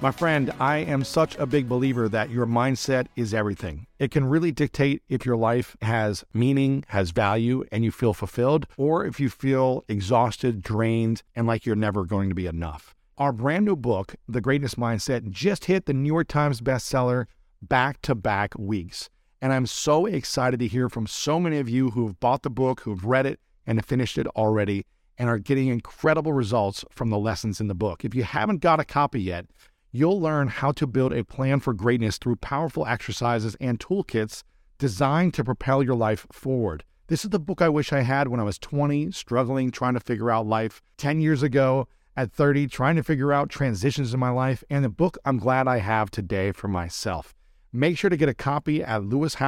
My friend, I am such a big believer that your mindset is everything. It can really dictate if your life has meaning, has value, and you feel fulfilled, or if you feel exhausted, drained, and like you're never going to be enough. Our brand new book, The Greatness Mindset, just hit the New York Times bestseller back-to-back weeks. And I'm so excited to hear from so many of you who have bought the book, who have read it, and have finished it already, and are getting incredible results from the lessons in the book. If you haven't got a copy yet, you'll learn how to build a plan for greatness through powerful exercises and toolkits designed to propel your life forward. This is the book I wish I had when I was 20, struggling, trying to figure out life. 10 years ago, at 30, trying to figure out transitions in my life. And the book I'm glad I have today for myself. Make sure to get a copy at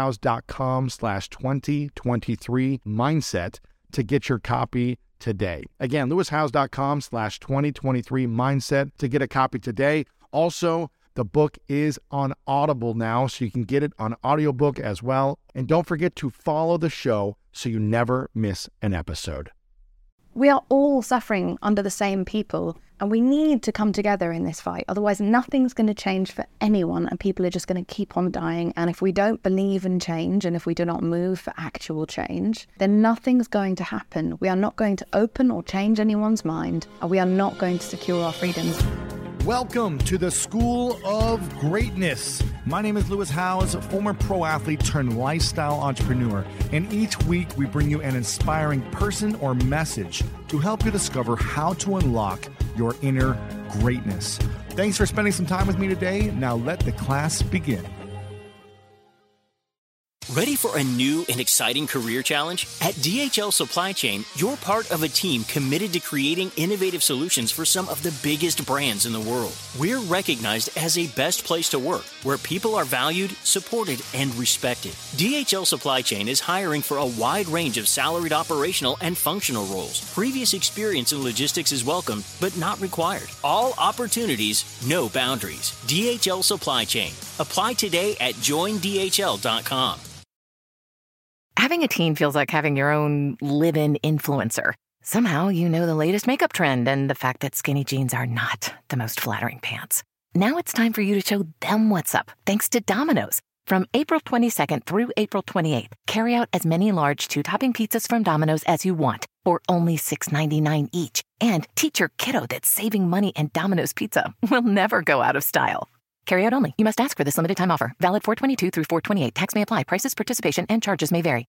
lewishowes.com/2023mindset to get your copy today. Again, lewishowes.com/2023mindset to get a copy today. Also, the book is on Audible now, so you can get it on audiobook as well. And don't forget to follow the show so you never miss an episode. We are all suffering under the same people, and we need to come together in this fight. Otherwise, nothing's going to change for anyone, and people are just going to keep on dying. And if we don't believe in change, and if we do not move for actual change, then nothing's going to happen. We are not going to open or change anyone's mind, and we are not going to secure our freedoms. Welcome to the School of Greatness. My name is Lewis Howes, former pro athlete turned lifestyle entrepreneur. And each week we bring you an inspiring person or message to help you discover how to unlock your inner greatness. Thanks for spending some time with me today. Now let the class begin. Ready for a new and exciting career challenge? At DHL Supply Chain, you're part of a team committed to creating innovative solutions for some of the biggest brands in the world. We're recognized as a best place to work, where people are valued, supported, and respected. DHL Supply Chain is hiring for a wide range of salaried operational and functional roles. Previous experience in logistics is welcome, but not required. All opportunities, no boundaries. DHL Supply Chain. Apply today at joindhl.com. Having a teen feels like having your own live-in influencer. Somehow you know the latest makeup trend and the fact that skinny jeans are not the most flattering pants. Now it's time for you to show them what's up, thanks to Domino's. From April 22nd through April 28th, carry out as many large 2-topping pizzas from Domino's as you want for only $6.99 each. And teach your kiddo that saving money and Domino's pizza will never go out of style. Carry out only. You must ask for this limited time offer. Valid 4/22 through 4/28. Tax may apply. Prices, participation, and charges may vary.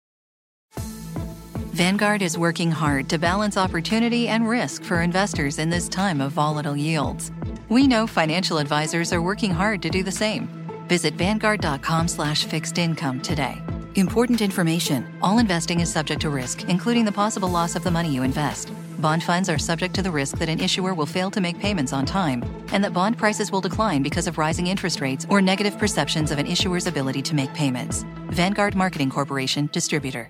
Vanguard is working hard to balance opportunity and risk for investors in this time of volatile yields. We know financial advisors are working hard to do the same. Visit Vanguard.com/fixed income today. Important information. All investing is subject to risk, including the possible loss of the money you invest. Bond funds are subject to the risk that an issuer will fail to make payments on time, and that bond prices will decline because of rising interest rates or negative perceptions of an issuer's ability to make payments. Vanguard Marketing Corporation, Distributor.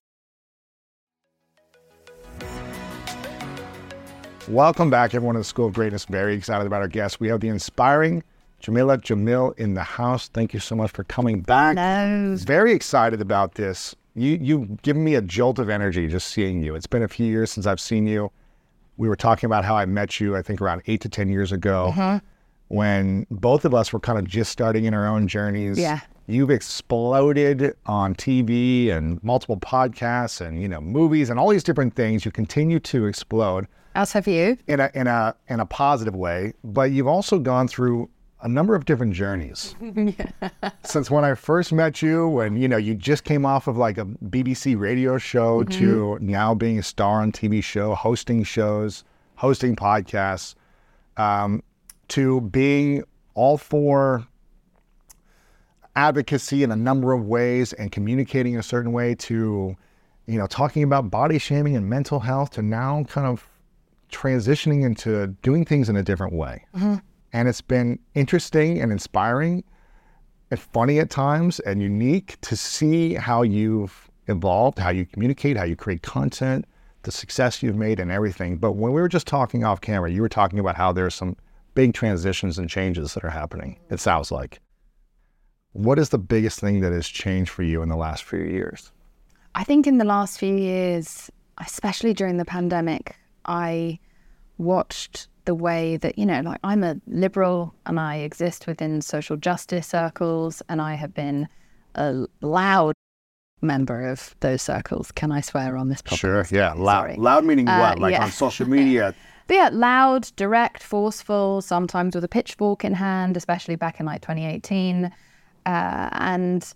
Welcome back, everyone, to the School of Greatness. Very excited about our guests. We have the inspiring Jamila Jamil in the house. Thank you so much for coming back. Hello. Very excited about this. You've given me a jolt of energy just seeing you. It's been a few years since I've seen you. We were talking about how I met you, I think around 8 to 10 years ago, when both of us were kind of just starting in our own journeys. Yeah. You've exploded on TV and multiple podcasts and, movies and all these different things. You continue to explode. As have you. In a positive way, but you've also gone through a number of different journeys. Since when I first met you, when you just came off of like a BBC radio show to now being a star on TV show, hosting shows, hosting podcasts, to being all for advocacy in a number of ways and communicating a certain way, to talking about body shaming and mental health, to now kind of transitioning into doing things in a different way. And it's been interesting and inspiring and funny at times and unique to see how you've evolved, how you communicate, how you create content, the success you've made and everything. But when we were just talking off camera, you were talking about how there's some big transitions and changes that are happening, it sounds like. What is the biggest thing that has changed for you in the last few years? I think in the last few years, especially during the pandemic, I watched the way that, like I'm a liberal and I exist within social justice circles, and I have been a loud member of those circles. Can I swear on this podcast? Sure, yeah. Loud. Sorry. Loud meaning what? Like yeah. on social media? But yeah, loud, direct, forceful, sometimes with a pitchfork in hand, especially back in like 2018. And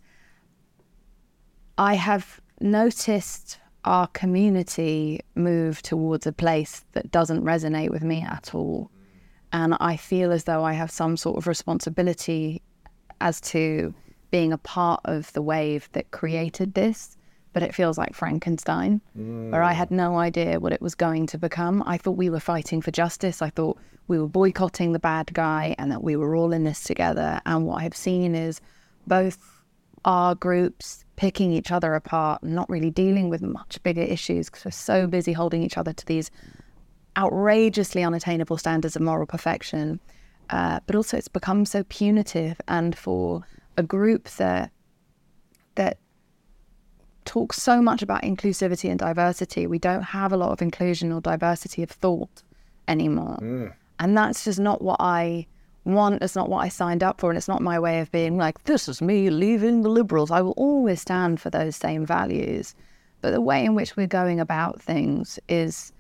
I have noticed our community move towards a place that doesn't resonate with me at all. And I feel as though I have some sort of responsibility as to being a part of the wave that created this. But it feels like Frankenstein, where I had no idea what it was going to become. I thought we were fighting for justice. I thought we were boycotting the bad guy and that we were all in this together. And what I've seen is both our groups picking each other apart and not really dealing with much bigger issues because we're so busy holding each other to these outrageously unattainable standards of moral perfection. But also it's become so punitive. And for a group that talks so much about inclusivity and diversity, we don't have a lot of inclusion or diversity of thought anymore. And that's just not what I want. It's not what I signed up for, and it's not my way of being like, this is me leaving the liberals. I will always stand for those same values, but the way in which we're going about things is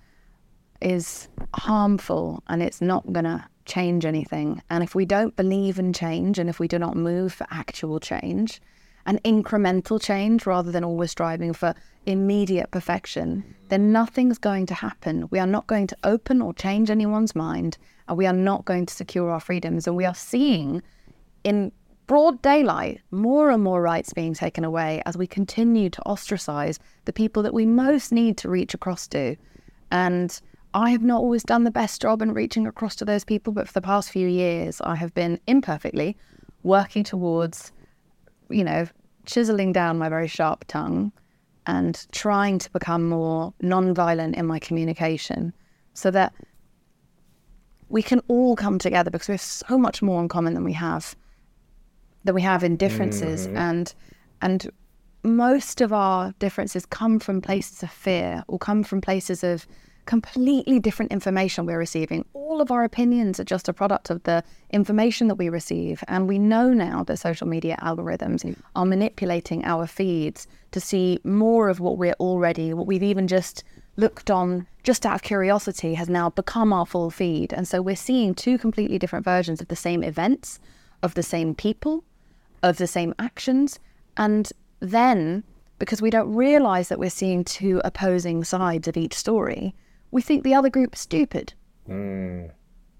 harmful, and it's not going to change anything. And if we don't believe in change, and if we do not move for actual change and incremental change rather than always striving for immediate perfection, then nothing's going to happen. We are not going to open or change anyone's mind, and we are not going to secure our freedoms. And we are seeing in broad daylight more and more rights being taken away as we continue to ostracize the people that we most need to reach across to. And I have not always done the best job in reaching across to those people, but for the past few years, I have been imperfectly working towards, chiseling down my very sharp tongue and trying to become more non-violent in my communication so that we can all come together, because we have so much more in common than we have in differences. And most of our differences come from places of fear or come from places of completely different information we're receiving. All of our opinions are just a product of the information that we receive. And we know now that social media algorithms are manipulating our feeds to see more of what we've even just looked on just out of curiosity has now become our full feed. And so we're seeing two completely different versions of the same events, of the same people, of the same actions. And then, because we don't realize that we're seeing two opposing sides of each story, we think the other group is stupid. And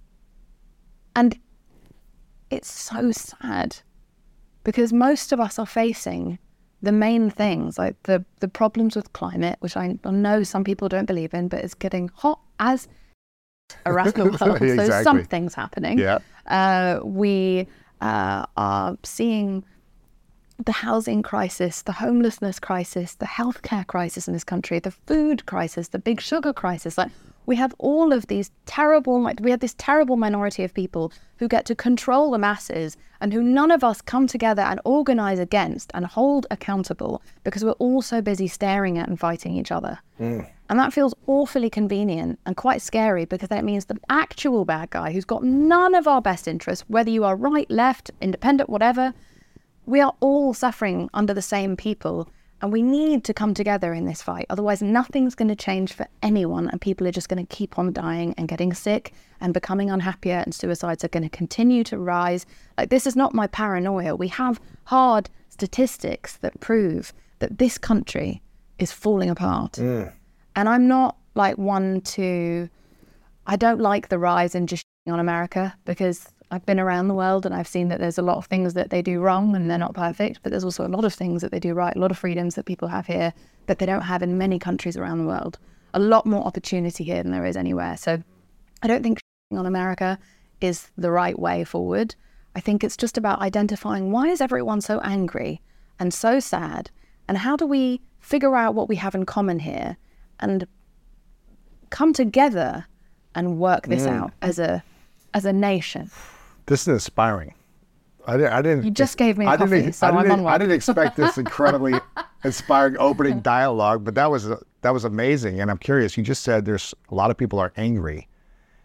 it's so sad, because most of us are facing the main things, like the problems with climate, which I know some people don't believe in, but it's getting hot as around the world. Exactly. So something's happening. Yeah. We are seeing the housing crisis, the homelessness crisis, the healthcare crisis in this country, the food crisis, the big sugar crisis. Like, we have all of these we have this terrible minority of people who get to control the masses and who none of us come together and organize against and hold accountable, because we're all so busy staring at and fighting each other. And that feels awfully convenient and quite scary, because that means the actual bad guy who's got none of our best interests, whether you are right, left, independent, whatever, we are all suffering under the same people, and we need to come together in this fight. Otherwise, nothing's going to change for anyone, and people are just going to keep on dying and getting sick and becoming unhappier, and suicides are going to continue to rise. Like, this is not my paranoia. We have hard statistics that prove that this country is falling apart. And I'm not like I don't like the rise in just on America, because I've been around the world and I've seen that there's a lot of things that they do wrong and they're not perfect, but there's also a lot of things that they do right, a lot of freedoms that people have here that they don't have in many countries around the world. A lot more opportunity here than there is anywhere. So I don't think on America is the right way forward. I think it's just about identifying, why is everyone so angry and so sad? And how do we figure out what we have in common here and come together and work this out as a nation? This is inspiring. I didn't. You just gave me a coffee, so I'm on one. I didn't expect this incredibly inspiring opening dialogue, but that was amazing. And I'm curious. You just said there's a lot of people are angry,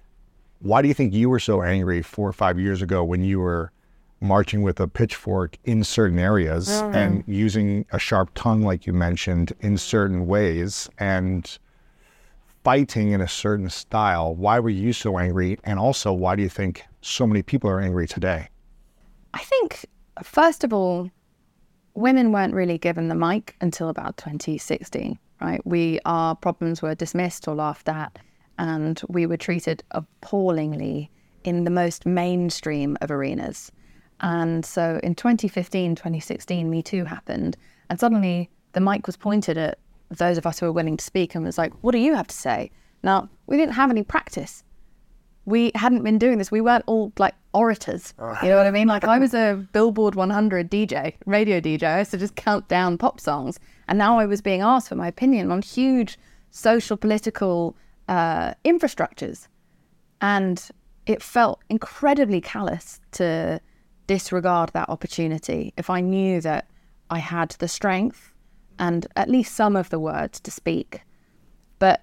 Why do you think you were so angry 4 or 5 years ago when you were marching with a pitchfork in certain areas and using a sharp tongue, like you mentioned, in certain ways and fighting in a certain style? Why were you so angry? And also, why do you think so many people are angry today? I think, first of all, women weren't really given the mic until about 2016, right? Our problems were dismissed or laughed at, and we were treated appallingly in the most mainstream of arenas. And so in 2015, 2016, Me Too happened, and suddenly the mic was pointed at those of us who were willing to speak and was like, what do you have to say? Now, we didn't have any practice. We hadn't been doing this. We weren't all like orators. You know what I mean? Like, I was a Billboard 100 DJ, radio DJ. I used to just count down pop songs. And now I was being asked for my opinion on huge social, political infrastructures. And it felt incredibly callous to disregard that opportunity if I knew that I had the strength and at least some of the words to speak. But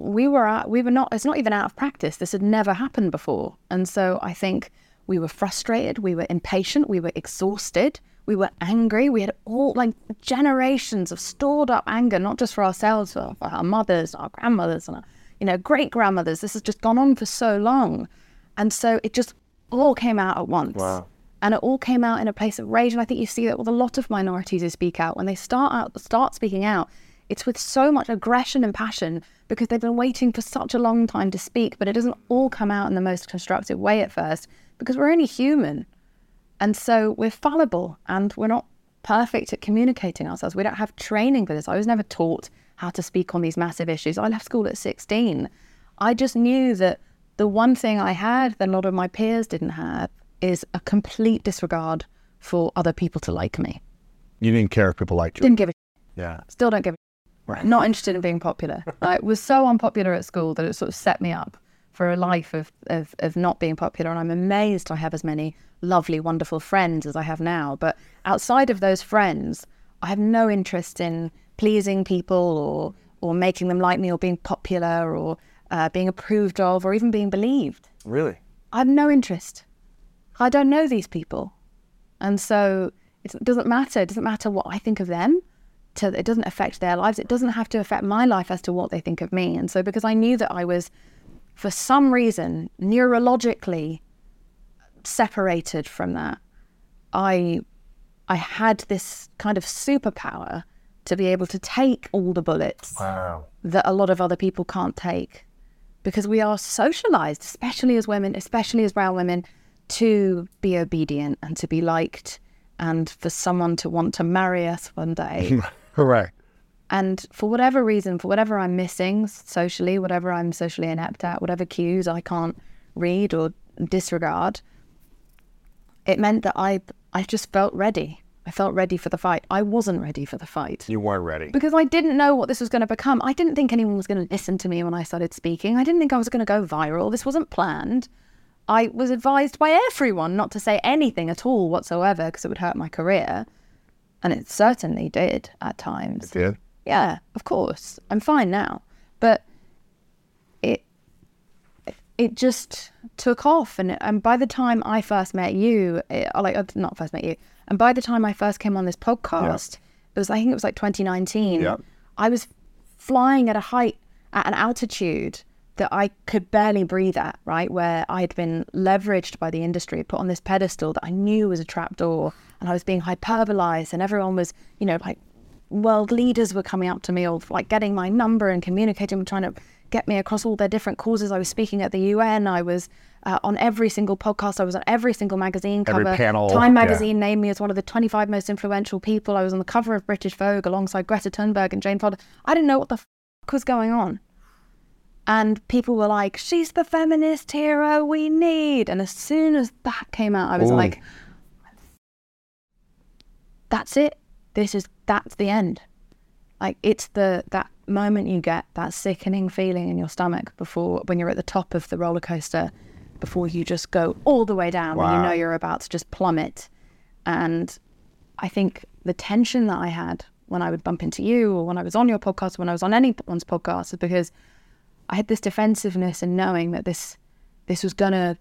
it's not even out of practice. This had never happened before. And so I think we were frustrated, we were impatient, we were exhausted, we were angry. We had all like generations of stored up anger, not just for ourselves, but for our mothers, our grandmothers, and our, great grandmothers. This has just gone on for so long. And so it just all came out at once. Wow. And it all came out in a place of rage. And I think you see that with a lot of minorities who speak out. When they start speaking out, it's with so much aggression and passion because they've been waiting for such a long time to speak, but it doesn't all come out in the most constructive way at first because we're only human. And so we're fallible and we're not perfect at communicating ourselves. We don't have training for this. I was never taught how to speak on these massive issues. I left school at 16. I just knew that the one thing I had that a lot of my peers didn't have is a complete disregard for other people to like me. You didn't care if people liked you? Didn't give a Yeah. Still don't give a Right. Not interested in being popular. I was so unpopular at school that it sort of set me up for a life of not being popular. And I'm amazed I have as many lovely, wonderful friends as I have now. But outside of those friends, I have no interest in pleasing people or making them like me or being popular or being approved of or even being believed. Really? I have no interest. I don't know these people. And so it doesn't matter. It doesn't matter what I think of them. It doesn't affect their lives. It doesn't have to affect my life as to what they think of me. And so because I knew that I was, for some reason, neurologically separated from that, I had this kind of superpower to be able to take all the bullets that a lot of other people can't take. Because we are socialized, especially as women, especially as brown women, to be obedient and to be liked and for someone to want to marry us one day. Correct. And for whatever reason, for whatever I'm missing socially, whatever I'm socially inept at, whatever cues I can't read or disregard, it meant that I just felt ready. I felt ready for the fight. I wasn't ready for the fight. You weren't ready. Because I didn't know what this was going to become. I didn't think anyone was going to listen to me when I started speaking. I didn't think I was going to go viral. This wasn't planned. I was advised by everyone not to say anything at all whatsoever because it would hurt my career. And it certainly did at times. It did? Yeah, of course. I'm fine now. But it just took off. And by the time I first met you, not first met you, and by the time I first came on this podcast, I think it was like 2019, I was flying at a height, at an altitude that I could barely breathe at, right? Where I'd been leveraged by the industry, put on this pedestal that I knew was a trapdoor, and I was being hyperbolized, and everyone was, like world leaders were coming up to me or like getting my number and communicating, trying to get me across all their different causes. I was speaking at the UN. I was on every single podcast. I was on every single magazine cover. Every panel. Time magazine named me as one of the 25 most influential people. I was on the cover of British Vogue alongside Greta Thunberg and Jane Fonda. I didn't know what the fuck was going on. And people were like, she's the feminist hero we need. And as soon as that came out, I was like, that's it. That's the end. Like, it's that moment you get, that sickening feeling in your stomach when you're at the top of the roller coaster, before you just go all the way down, when you know you're about to just plummet. And I think the tension that I had when I would bump into you or when I was on your podcast, when I was on anyone's podcast, is because I had this defensiveness in knowing that this this was going to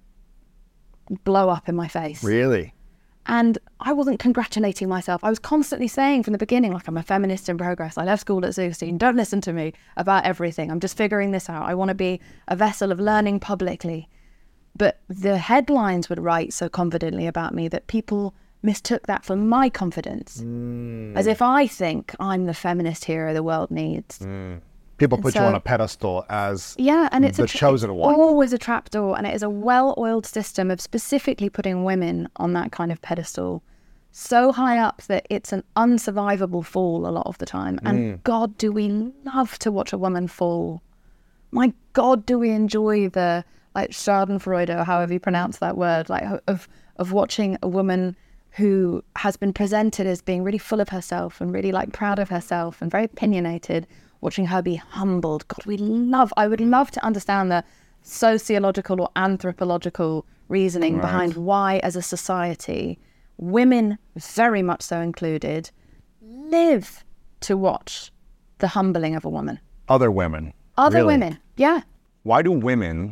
blow up in my face. Really? And I wasn't congratulating myself. I was constantly saying from the beginning, like, I'm a feminist in progress. I left school at 16. Don't listen to me about everything. I'm just figuring this out. I want to be a vessel of learning publicly. But the headlines would write so confidently about me that people mistook that for my confidence. As if I think I'm the feminist hero the world needs. People put you on a pedestal as and it's the chosen one. Always a trapdoor, and it is a well-oiled system of specifically putting women on that kind of pedestal, so high up that it's an unsurvivable fall a lot of the time. And God, do we love to watch a woman fall? My God, do we enjoy the Schadenfreude, or however you pronounce that word, of watching a woman who has been presented as being really full of herself and really proud of herself and very opinionated, watching her be humbled. God, I would love to understand the sociological or anthropological reasoning behind why, as a society, women, very much so included, live to watch the humbling of a woman. Other women. Other really? women, yeah. Why do women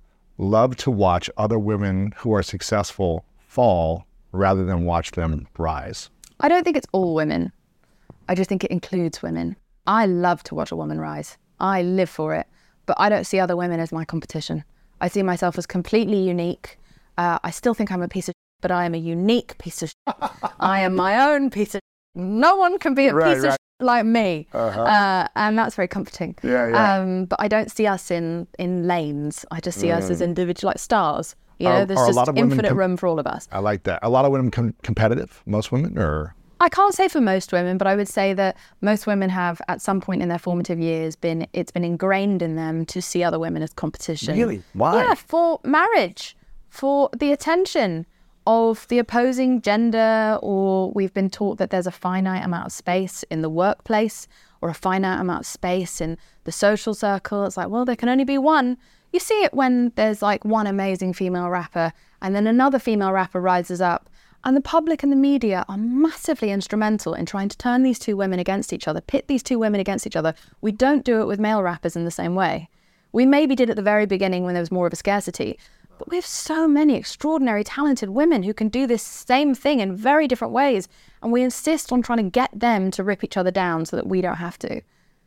love to watch other women who are successful fall rather than watch them rise? I don't think it's all women. I just think it includes women. I love to watch a woman rise. I live for it. But I don't see other women as my competition. I see myself as completely unique. I still think I'm a piece of shit, but I am a unique piece of shit. I am my own piece of shit. No one can be a piece of shit like me. And that's very comforting. But I don't see us in lanes. I just see us as individual, stars. There's just infinite room for all of us. I like that. A lot of women competitive? Most women, or? I can't say for most women, but I would say that most women have, at some point in their formative years, it's been ingrained in them to see other women as competition. Really? Why? Yeah, for marriage, for the attention of the opposing gender, or we've been taught that there's a finite amount of space in the workplace or a finite amount of space in the social circle. It's well, there can only be one. You see it when there's one amazing female rapper and then another female rapper rises up. And the public and the media are massively instrumental in trying to turn these two women against each other, pit these two women against each other. We don't do it with male rappers in the same way. We maybe did at the very beginning when there was more of a scarcity, but we have so many extraordinary, talented women who can do this same thing in very different ways. And we insist on trying to get them to rip each other down so that we don't have to.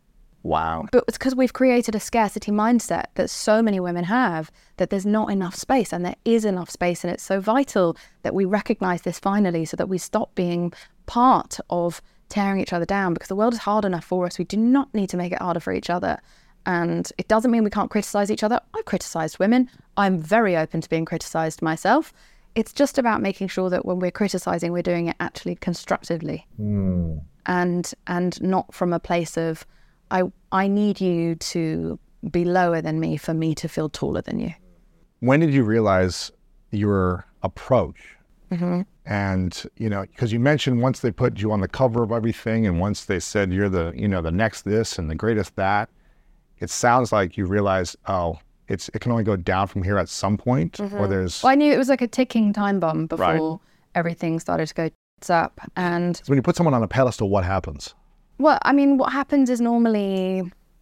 Wow. But it's because we've created a scarcity mindset that so many women have, that there's not enough space, and there is enough space. And it's so vital that we recognize this finally, so that we stop being part of tearing each other down, because the world is hard enough for us. We do not need to make it harder for each other. And it doesn't mean we can't criticize each other. I've criticized women. I'm very open to being criticized myself. It's just about making sure that when we're criticizing, we're doing it actually constructively and not from a place of, I need you to be lower than me for me to feel taller than you. When did you realize your approach? And, because you mentioned once they put you on the cover of everything, and once they said you're the next this and the greatest that, it sounds like you realized, it can only go down from here at some point, or there's... Well, I knew it was like a ticking time bomb before everything started to go up. And so when you put someone on a pedestal, what happens? Well, I mean, what happens is normally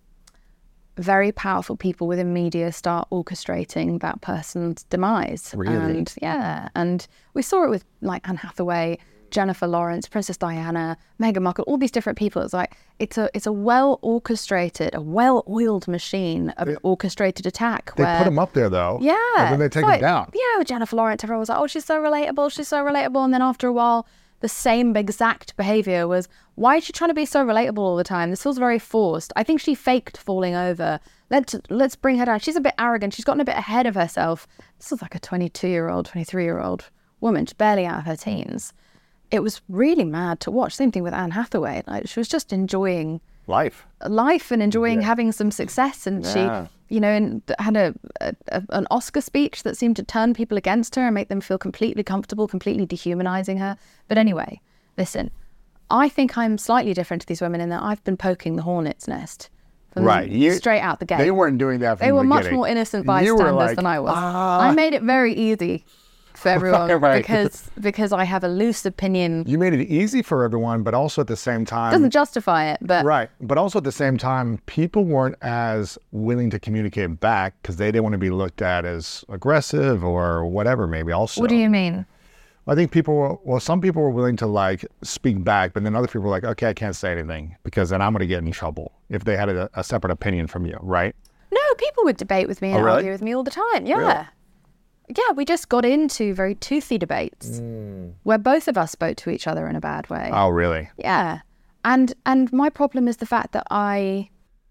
very powerful people within media start orchestrating that person's demise. Really? And we saw it with Anne Hathaway, Jennifer Lawrence, Princess Diana, Meghan Markle, all these different people. It's a well-orchestrated, a well-oiled machine of orchestrated attack. They put them up there, though. Yeah. And then they take them down. Yeah, with Jennifer Lawrence, everyone was like, oh, she's so relatable. And then after a while, the same exact behavior was, why is she trying to be so relatable all the time? This feels very forced. I think she faked falling over. Let's bring her down. She's a bit arrogant. She's gotten a bit ahead of herself. This was like a 22-year-old, 23-year-old woman, just barely out of her teens. It was really mad to watch. Same thing with Anne Hathaway. She was just enjoying life and enjoying having some success. And she, had an Oscar speech that seemed to turn people against her and make them feel completely comfortable, completely dehumanizing her. But anyway, listen, I think I'm slightly different to these women in that I've been poking the hornet's nest from straight out the gate. They weren't doing that from They the were beginning. much more innocent bystanders than I was. I made it very easy. for everyone Right. because I have a loose opinion. You made it easy for everyone, but also at the same time, Doesn't justify it, but right. But also at the same time, people weren't as willing to communicate back because they didn't want to be looked at as aggressive or whatever. Maybe also. what do you mean? I think some people were willing to like speak back, but then other people were like, okay, I can't say anything because then I'm going to get in trouble if they had a separate opinion from you, right? No, people would debate with me and really? argue with me all the time. Yeah. Really? Yeah, we just got into very toothy debates where both of us spoke to each other in a bad way. Oh, really? Yeah. And my problem is the fact that I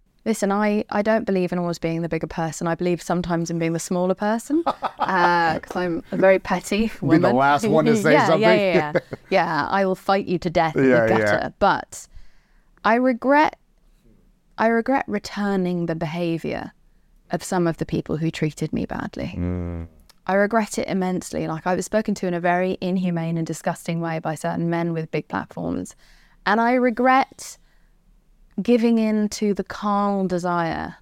don't believe in always being the bigger person. I believe sometimes in being the smaller person because I'm a very petty woman. Be the last one to say something. Yeah. Yeah, I will fight you to death in the gutter. Yeah. But I regret returning the behaviour of some of the people who treated me badly. I regret it immensely. Like, I was spoken to in a very inhumane and disgusting way by certain men with big platforms. And I regret giving in to the carnal desire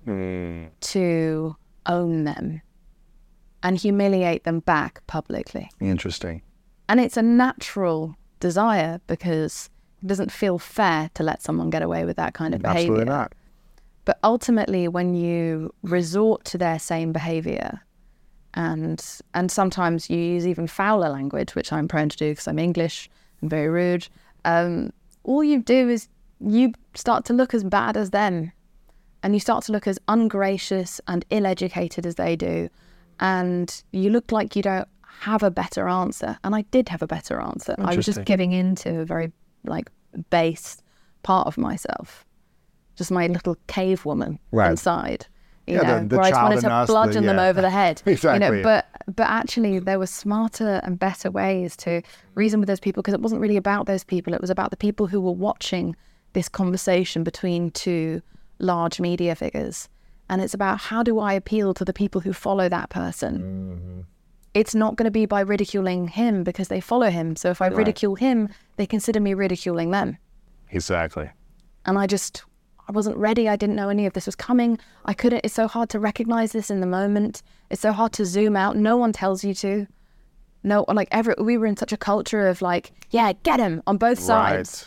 to own them and humiliate them back publicly. Interesting. And it's a natural desire because it doesn't feel fair to let someone get away with that kind of behavior. Absolutely not. But ultimately, when you resort to their same behavior, and sometimes you use even fouler language, which I'm prone to do because I'm English and very rude, all you do is you start to look as bad as them, and you start to look as ungracious and ill-educated as they do, and you look like you don't have a better answer. And I did have a better answer. I was just giving in to a very base part of myself, just my little cave woman inside. You know, the where I just wanted child in to us, bludgeon them over the head. Exactly. You know, but actually there were smarter and better ways to reason with those people, because it wasn't really about those people. It was about the people who were watching this conversation between two large media figures. And it's about, how do I appeal to the people who follow that person? It's not going to be by ridiculing him because they follow him. So if I ridicule him, they consider me ridiculing them. Exactly. And I wasn't ready. I didn't know any of this was coming. I couldn't. It's so hard to recognize this in the moment. It's so hard to zoom out. No one tells you to. No, we were in such a culture of yeah, get him on both sides.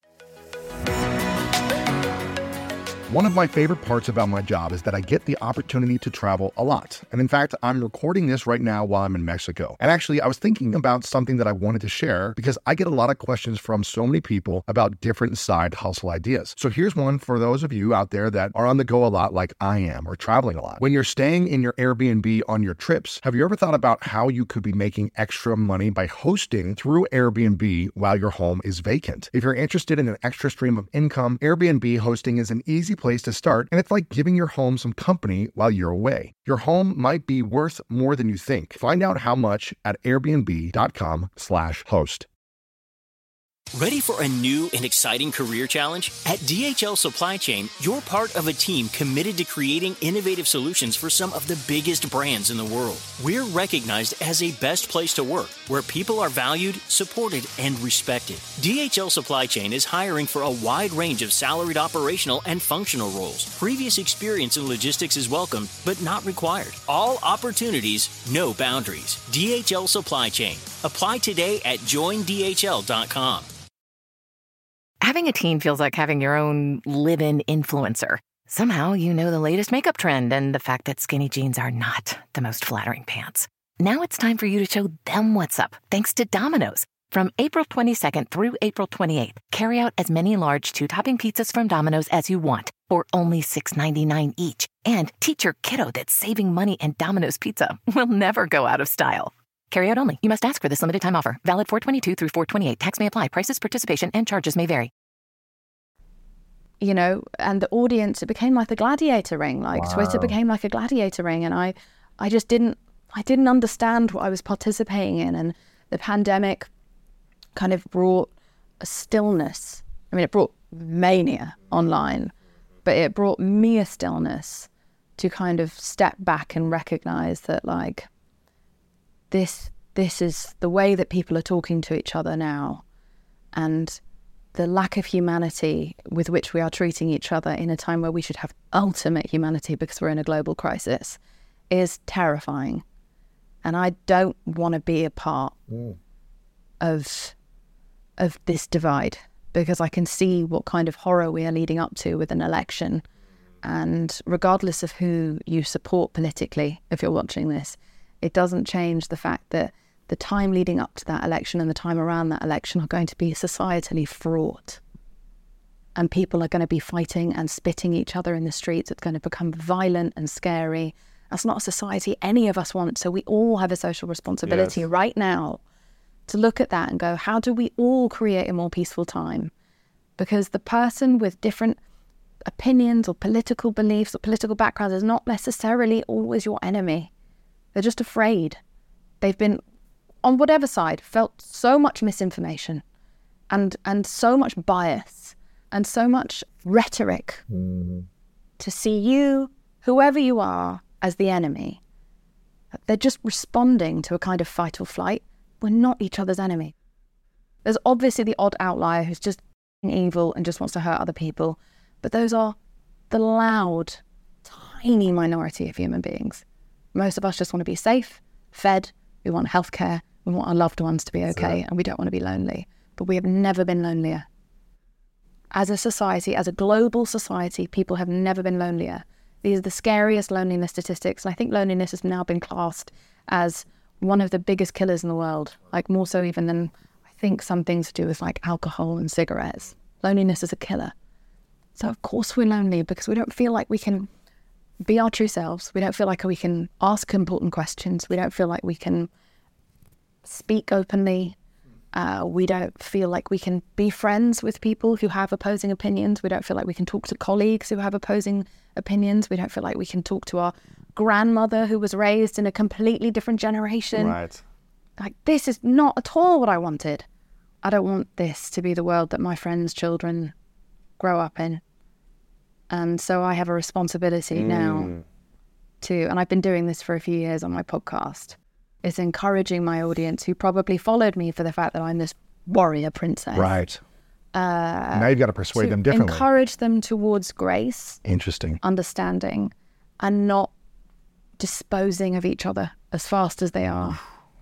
One of my favorite parts about my job is that I get the opportunity to travel a lot. And in fact, I'm recording this right now while I'm in Mexico. And actually, I was thinking about something that I wanted to share because I get a lot of questions from so many people about different side hustle ideas. So here's one for those of you out there that are on the go a lot like I am, or traveling a lot. When you're staying in your Airbnb on your trips, have you ever thought about how you could be making extra money by hosting through Airbnb while your home is vacant? If you're interested in an extra stream of income, Airbnb hosting is an easy place to start, and it's like giving your home some company while you're away. Your home might be worth more than you think. Find out how much at airbnb.com/host. Ready for a new and exciting career challenge? At DHL Supply Chain, you're part of a team committed to creating innovative solutions for some of the biggest brands in the world. We're recognized as a best place to work, where people are valued, supported, and respected. DHL Supply Chain is hiring for a wide range of salaried operational and functional roles. Previous experience in logistics is welcome, but not required. All opportunities, no boundaries. DHL Supply Chain. Apply today at joindhl.com. Having a teen feels like having your own live-in influencer. Somehow you know the latest makeup trend and the fact that skinny jeans are not the most flattering pants. Now it's time for you to show them what's up, thanks to Domino's. From April 22nd through April 28th, carry out as many large 2-topping pizzas from Domino's as you want, for only $6.99 each. And teach your kiddo that saving money and Domino's pizza will never go out of style. Carry out only. You must ask for this limited time offer. Valid 4/22 through 4/28. Tax may apply. Prices, participation, and charges may vary. You know, and the audience, it became like a gladiator ring. Twitter became like a gladiator ring, and I just didn't understand what I was participating in. And the pandemic kind of brought a stillness. I mean, it brought mania online, but it brought me a stillness to kind of step back and recognize that this is the way that people are talking to each other now, and the lack of humanity with which we are treating each other in a time where we should have ultimate humanity because we're in a global crisis is terrifying. And I don't want to be a part of this divide, because I can see what kind of horror we are leading up to with an election. And regardless of who you support politically, if you're watching this, it doesn't change the fact that the time leading up to that election and the time around that election are going to be societally fraught. And people are going to be fighting and spitting each other in the streets. It's going to become violent and scary. That's not a society any of us want. So we all have a social responsibility right now to look at that and go, how do we all create a more peaceful time? Because the person with different opinions or political beliefs or political backgrounds is not necessarily always your enemy. They're just afraid. They've been, on whatever side, felt so much misinformation and so much bias and so much rhetoric to see you, whoever you are, as the enemy. They're just responding to a kind of fight or flight. We're not each other's enemy. There's obviously the odd outlier who's just evil and just wants to hurt other people, but those are the loud, tiny minority of human beings. Most of us just want to be safe, fed, we want healthcare, we want our loved ones to be okay, and we don't want to be lonely. But we have never been lonelier. As a society, as a global society, people have never been lonelier. These are the scariest loneliness statistics. And I think loneliness has now been classed as one of the biggest killers in the world, like more so even than, I think, some things to do with like alcohol and cigarettes. Loneliness is a killer. So of course we're lonely because we don't feel like we can be our true selves. We don't feel like we can ask important questions. We don't feel like we can speak openly. We don't feel like we can be friends with people who have opposing opinions. We don't feel like we can talk to colleagues who have opposing opinions. We don't feel like we can talk to our grandmother who was raised in a completely different generation. Right. Like, this is not at all what I wanted. I don't want this to be the world that my friends' children grow up in. And so I have a responsibility now to, and I've been doing this for a few years on my podcast, is encouraging my audience who probably followed me for the fact that I'm this warrior princess. Right. Now you've got to persuade them differently. Encourage them towards grace. Interesting. Understanding, and not disposing of each other as fast as they are.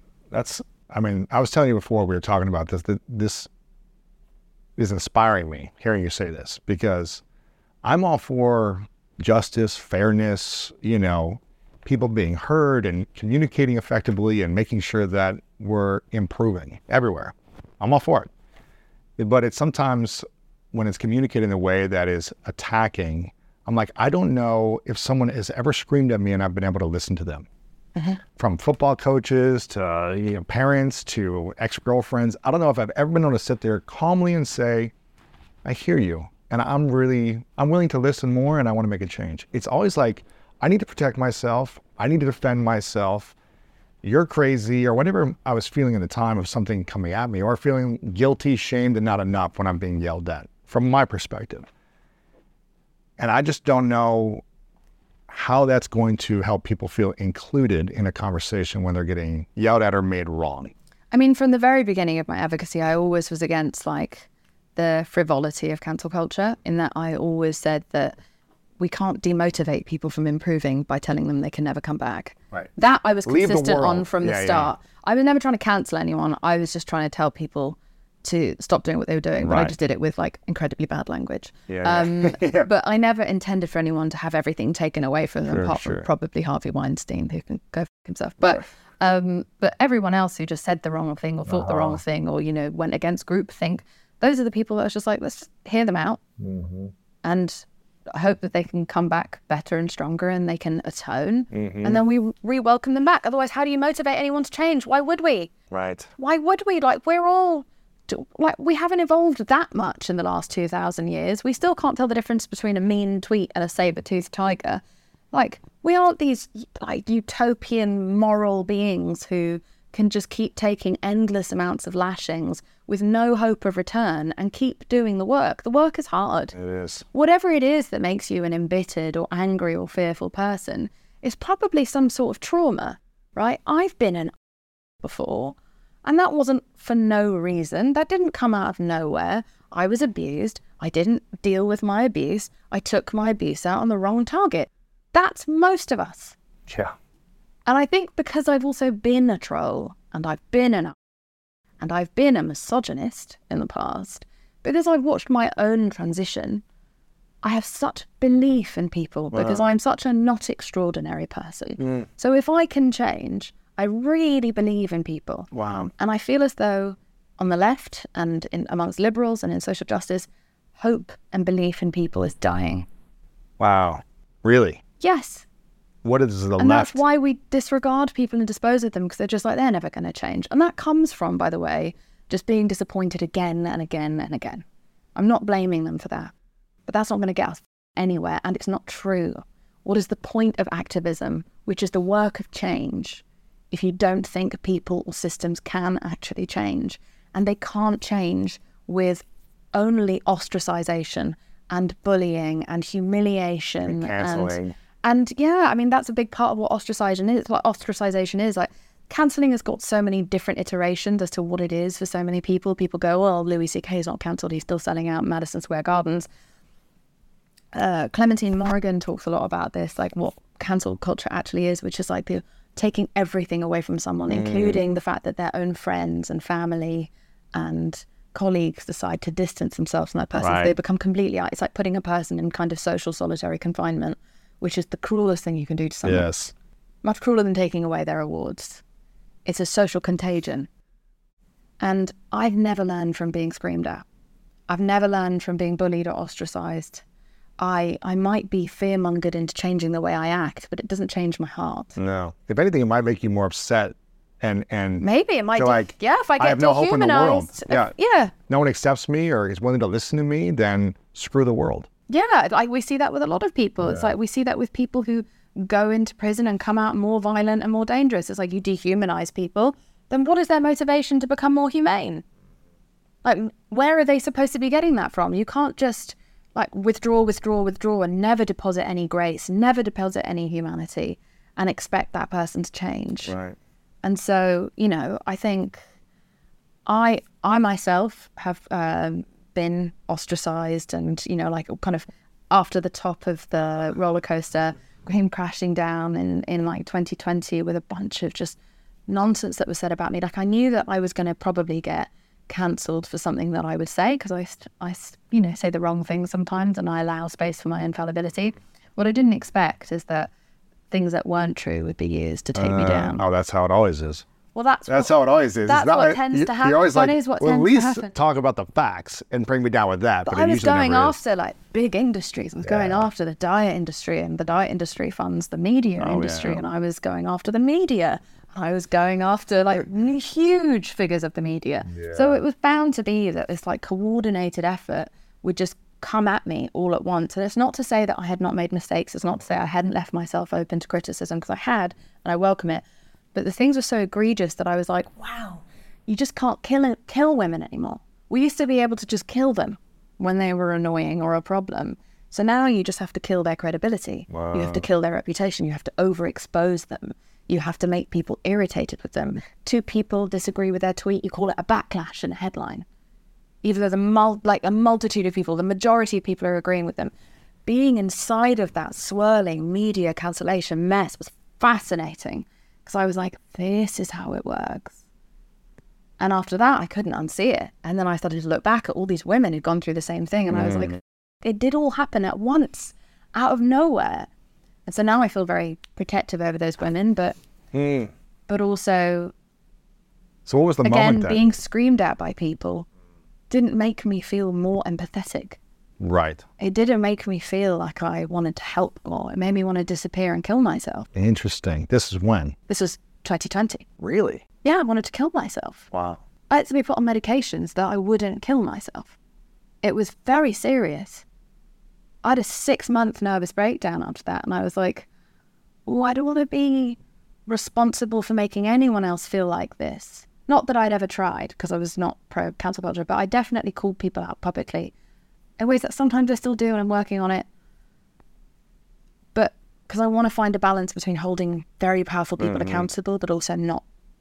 I was telling you before we were talking about this, that this is inspiring me, hearing you say this, because I'm all for justice, fairness, people being heard and communicating effectively and making sure that we're improving everywhere. I'm all for it. But it's sometimes when it's communicated in a way that is attacking, I'm like, I don't know if someone has ever screamed at me and I've been able to listen to them. From football coaches to parents to ex-girlfriends. I don't know if I've ever been able to sit there calmly and say, I hear you. And I'm willing to listen more and I want to make a change. It's always like, I need to protect myself. I need to defend myself. You're crazy, or whatever I was feeling at the time of something coming at me, or feeling guilty, shamed, and not enough when I'm being yelled at, from my perspective. And I just don't know how that's going to help people feel included in a conversation when they're getting yelled at or made wrong. I mean, from the very beginning of my advocacy, I always was against the frivolity of cancel culture, in that I always said that we can't demotivate people from improving by telling them they can never come back. Right. That I was consistent on from the start. Yeah. I was never trying to cancel anyone. I was just trying to tell people to stop doing what they were doing, but I just did it with incredibly bad language. But I never intended for anyone to have everything taken away from them, apart from probably Harvey Weinstein, who can go f*** himself. But everyone else who just said the wrong thing or thought the wrong thing or, went against groupthink, those are the people that I was just like, let's just hear them out. And I hope that they can come back better and stronger and they can atone. And then we re-welcome them back. Otherwise, how do you motivate anyone to change? Why would we? Right. Why would we? We're all... we haven't evolved that much in the last 2,000 years. We still can't tell the difference between a mean tweet and a saber-toothed tiger. We aren't these utopian moral beings who can just keep taking endless amounts of lashings with no hope of return and keep doing the work. The work is hard. It is. Whatever it is that makes you an embittered or angry or fearful person is probably some sort of trauma, right? I've been an before. And that wasn't for no reason. That didn't come out of nowhere. I was abused. I didn't deal with my abuse. I took my abuse out on the wrong target. That's most of us. Yeah. And I think because I've also been a troll, and I've been a misogynist in the past, because I've watched my own transition, I have such belief in people because I'm such a not extraordinary person. So if I can change, I really believe in people. Wow. And I feel as though on the left and amongst liberals and in social justice, hope and belief in people is dying. Wow. Really? Yes. What is the And left? that's why we disregard people and dispose of them, because they're just like, they're never going to change. And that comes from, by the way, just being disappointed again and again and again. I'm not blaming them for that. But that's not going to get us anywhere, and it's not true. What is the point of activism, which is the work of change, if you don't think people or systems can actually change? And they can't change with only ostracization and bullying and humiliation And canceling. And yeah, I mean, that's a big part of what ostracization is. Like, cancelling has got so many different iterations as to what it is for so many people. People go, well, Louis C.K. is not cancelled, he's still selling out Madison Square Gardens. Clementine Morrigan talks a lot about this, like what cancel culture actually is, which is like the taking everything away from someone, including the fact that their own friends and family and colleagues decide to distance themselves from that person. Right. So they become completely out. It's like putting a person in kind of social solitary confinement, which is the cruelest thing you can do to someone. Yes. Much crueler than taking away their awards. It's a social contagion. And I've never learned from being screamed at. I've never learned from being bullied or ostracized. I might be fear-mongered into changing the way I act, but it doesn't change my heart. No. If anything, it might make you more upset and Maybe it might feel like, if I get have no hope in the world. dehumanized. Yeah. No one accepts me or is willing to listen to me, then screw the world. Yeah, like we see that with a lot of people. It's like we see that with people who go into prison and come out more violent and more dangerous. It's like you dehumanize people. Then what is their motivation to become more humane? Like, where are they supposed to be getting that from? You can't just like withdraw and never deposit any grace, never deposit any humanity and expect that person to change. Right. And so, you know, I think I myself have been ostracized and, you know, like kind of after the top of the roller coaster came crashing down in like 2020 with a bunch of just nonsense that was said about me. Like, I knew that I was going to probably get cancelled for something that I would say, because I you know, say the wrong thing sometimes and I allow space for my infallibility. What I didn't expect is that things that weren't true would be used to take me down. Oh, that's how it always is. Well, that's how it always is. That's It's not what like- tends to happen. You're always That like, is what well, at tends to least happen. talk about the facts and bring me down with that. But I it was usually going never is. after like big industries. I was going after the diet industry, and the diet industry funds the media industry, yeah. and I was going after the media. I was going after like huge figures of the media. So it was bound to be that this like coordinated effort would just come at me all at once. And it's not to say that I had not made mistakes. It's not to say I hadn't left myself open to criticism, because I had, and I welcome it. But the things were so egregious that I was like, wow, you just can't kill women anymore. We used to be able to just kill them when they were annoying or a problem. So now you just have to kill their credibility. Wow. You have to kill their reputation. You have to overexpose them. You have to make people irritated with them. Two people disagree with their tweet, you call it a backlash in a headline. Even though a multitude of people, the majority of people are agreeing with them. Being inside of that swirling media cancellation mess was fascinating, because I was like, this is how it works. And after that, I couldn't unsee it. And then I started to look back at all these women who'd gone through the same thing, and I was like, it did all happen at once, out of nowhere. And so now I feel very protective over those women, but also, So what was the again, moment then? being screamed at by people didn't make me feel more empathetic. Right. It didn't make me feel like I wanted to help more. It made me want to disappear and kill myself. Interesting. This is when? This was 2020. Really? Yeah, I wanted to kill myself. Wow. I had to be put on medications that I wouldn't kill myself. It was very serious. I had a 6-month nervous breakdown after that, and I was like, oh, I don't want to be responsible for making anyone else feel like this. Not that I'd ever tried, because I was not pro cancel culture, but I definitely called people out publicly in ways that sometimes I still do, and I'm working on it. But because I want to find a balance between holding very powerful people accountable, but also not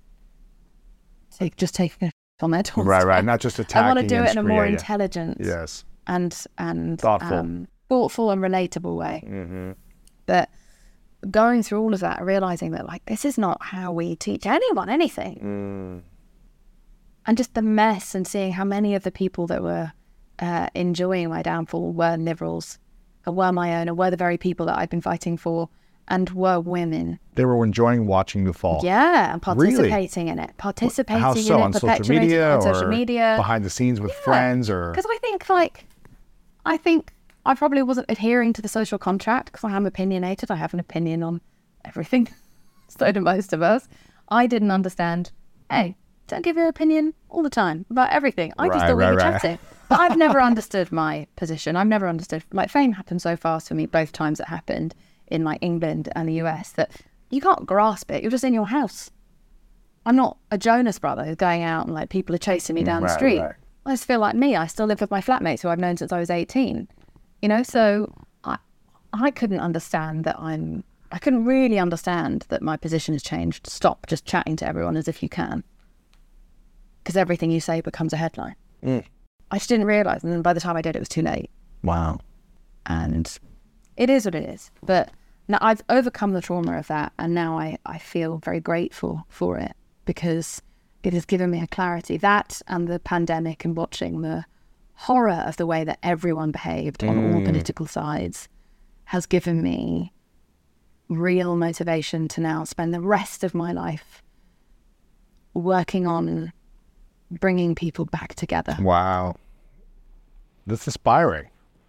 just taking a on their doorstep. Right. Not just attacking. I want to do and it in a more screaming. intelligent Yes. and Thoughtful. thoughtful and relatable way. Mm-hmm. But going through all of that, realizing that like this is not how we teach anyone anything. And just the mess, and seeing how many of the people that were enjoying my downfall were liberals, and were my own, and were the very people that I've been fighting for, and were women. They were enjoying watching you fall. Yeah, and participating in it. Participating How so? in it. On social media, on social or media. behind the scenes with friends, or Because I think I probably wasn't adhering to the social contract, because I am opinionated. I have an opinion on everything. So do most of us. I didn't understand, hey, don't give your opinion all the time about everything. I just thought we were chatting. But I've never understood my position. I've never understood, like, fame happened so fast for me both times it happened, in like England and the US, that you can't grasp it. You're just in your house. I'm not a Jonas brother who's going out and like people are chasing me down the street. Right. I just feel like me. I still live with my flatmates who I've known since I was 18. You know, so I couldn't understand that I couldn't really understand that my position has changed. Stop just chatting to everyone as if you can. Because everything you say becomes a headline. I just didn't realise. And then by the time I did, it was too late. wow. And it is what it is. But now I've overcome the trauma of that. And now I feel very grateful for it, because it has given me a clarity. That and the pandemic, and watching the horror of the way that everyone behaved on all political sides, has given me real motivation to now spend the rest of my life working on bringing people back together. Wow. That's inspiring.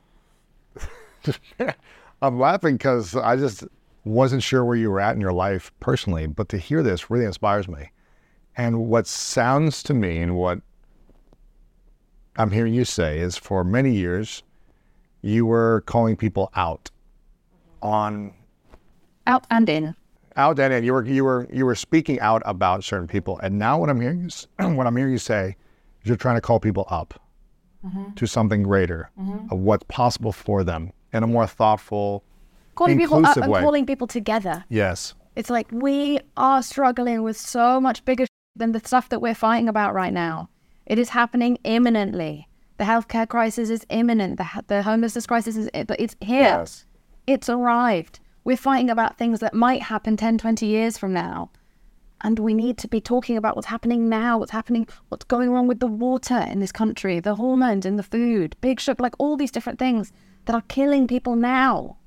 I'm laughing because I just wasn't sure where you were at in your life personally, but to hear this really inspires me. And what sounds to me, and what I'm hearing you say, is for many years you were calling people out on Out and in. out and in. You were speaking out about certain people. And now what I'm hearing you say is you're trying to call people up to something greater, of what's possible for them in a more thoughtful, Calling people up inclusive and way. calling people together. Yes. It's like we are struggling with so much bigger than the stuff that we're fighting about right now. It is happening imminently. The healthcare crisis is imminent. The homelessness crisis is, but it's here. Yes. It's arrived. We're fighting about things that might happen 10, 20 years from now. And we need to be talking about what's happening now, what's going wrong with the water in this country, the hormones in the food, big sugar, like all these different things that are killing people now.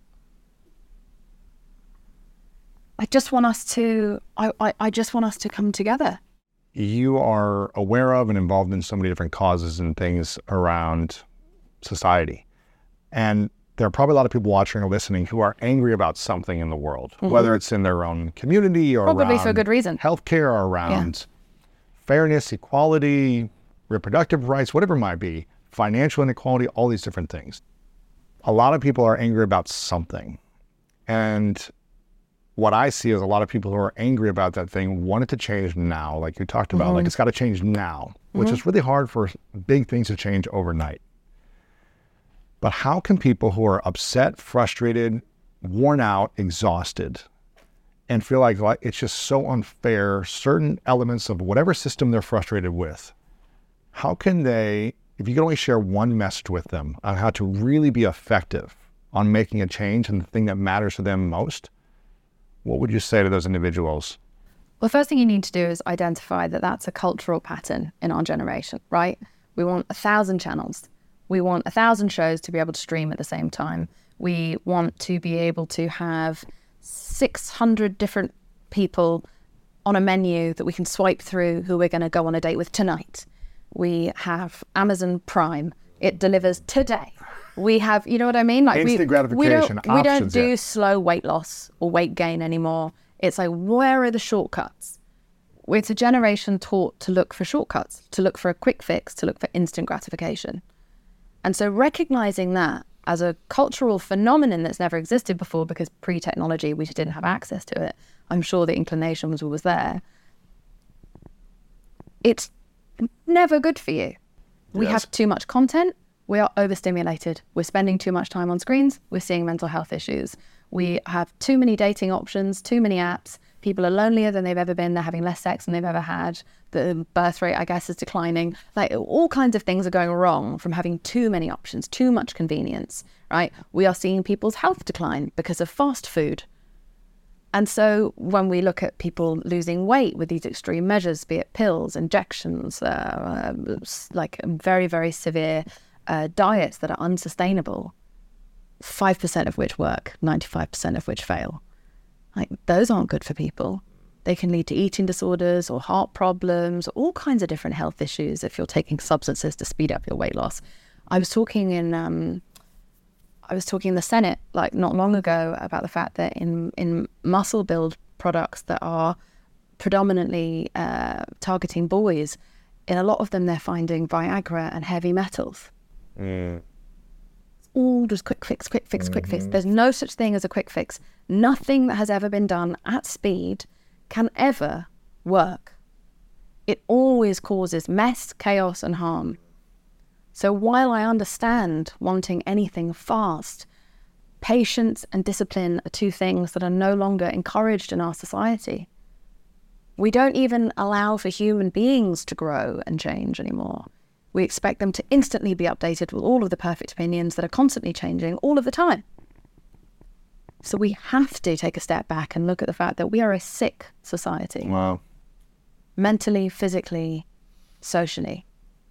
I just want us to come together. You are aware of and involved in so many different causes and things around society. And there are probably a lot of people watching or listening who are angry about something in the world, whether it's in their own community or Probably around for good reason. healthcare, or around fairness, equality, reproductive rights, whatever it might be, financial inequality, all these different things. A lot of people are angry about something. And what I see is a lot of people who are angry about that thing want it to change now, like you talked about, like it's got to change now, which is really hard for big things to change overnight. But how can people who are upset, frustrated, worn out, exhausted, and feel like it's just so unfair, certain elements of whatever system they're frustrated with, how can they, if you could only share one message with them on how to really be effective on making a change and the thing that matters to them most, what would you say to those individuals? Well, the first thing you need to do is identify that that's a cultural pattern in our generation, right? We want 1,000 channels. We want 1,000 shows to be able to stream at the same time. We want to be able to have 600 different people on a menu that we can swipe through who we're going to go on a date with tonight. We have Amazon Prime. It delivers today. We have, you know what I mean? Like Instant gratification, we don't options, do yeah. slow weight loss or weight gain anymore. It's like, where are the shortcuts? It's a generation taught to look for shortcuts, to look for a quick fix, to look for instant gratification. And so recognizing that as a cultural phenomenon that's never existed before, because pre-technology, we just didn't have access to it. I'm sure the inclination was always there. It's never good for you. We have too much content. We are overstimulated. We're spending too much time on screens. We're seeing mental health issues. We have too many dating options, too many apps. People are lonelier than they've ever been. They're having less sex than they've ever had. The birth rate, I guess, is declining. Like, all kinds of things are going wrong from having too many options, too much convenience, right? We are seeing people's health decline because of fast food. And so when we look at people losing weight with these extreme measures, be it pills, injections, like very, very severe diets that are unsustainable, 5% of which work, 95% of which fail. Like, those aren't good for people. They can lead to eating disorders or heart problems, all kinds of different health issues if you're taking substances to speed up your weight loss. I was talking in the Senate like not long ago about the fact that in muscle build products that are predominantly targeting boys, in a lot of them they're finding Viagra and heavy metals. It's all just quick fix. There's no such thing as a quick fix. Nothing that has ever been done at speed can ever work. It always causes mess, chaos, and harm. So while I understand wanting anything fast, patience and discipline are two things that are no longer encouraged in our society. We don't even allow for human beings to grow and change anymore. We expect them to instantly be updated with all of the perfect opinions that are constantly changing all of the time. So we have to take a step back and look at the fact that we are a sick society. Wow. Mentally, physically, socially.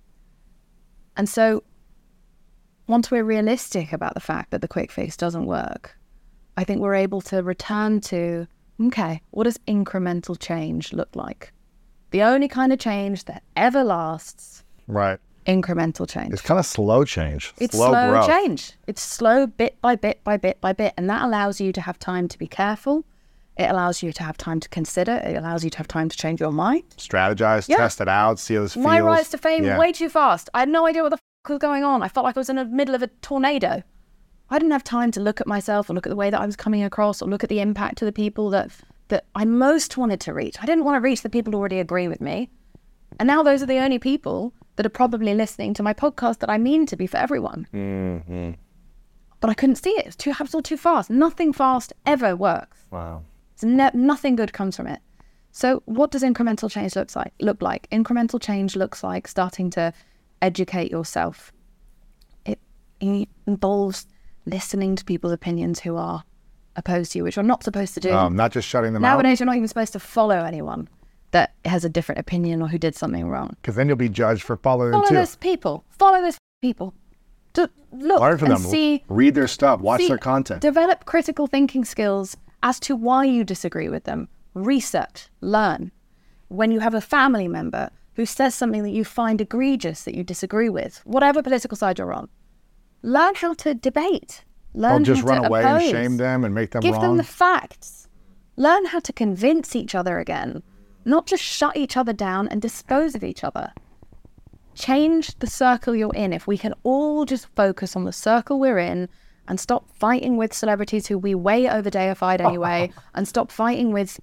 And so once we're realistic about the fact that the quick fix doesn't work, I think we're able to return to, okay, what does incremental change look like? The only kind of change that ever lasts. Right. Incremental change. It's kind of slow change. It's slow growth. change. It's slow bit by bit by bit by bit. And that allows you to have time to be careful. It allows you to have time to consider. It allows you to have time to change your mind. Strategize, test it out, see how this feels. My rise to fame way too fast. I had no idea what the f*** was going on. I felt like I was in the middle of a tornado. I didn't have time to look at myself or look at the way that I was coming across or look at the impact to the people that I most wanted to reach. I didn't want to reach the people who already agree with me. And now those are the only people that are probably listening to my podcast that I mean to be for everyone. Mm-hmm. But I couldn't see it. It was all too fast. Nothing fast ever works. Wow. Nothing good comes from it. So what does incremental change look like? Incremental change looks like starting to educate yourself. It involves listening to people's opinions who are opposed to you, which you're not supposed to do. Not just shutting them out. Nowadays, you're not even supposed to follow anyone that has a different opinion or who did something wrong. Because then you'll be judged for following them too. Follow those people. Look, learn from and them. See, read their stuff. Watch their content. Develop critical thinking skills as to why you disagree with them. Research, learn. When you have a family member who says something that you find egregious that you disagree with, whatever political side you're on, learn how to debate. Learn just how run to away oppose. and shame them and make them Give wrong. them the facts. Learn how to convince each other again, not just shut each other down and dispose of each other. Change the circle you're in. If we can all just focus on the circle we're in and stop fighting with celebrities who we way over deified anyway, and stop fighting with,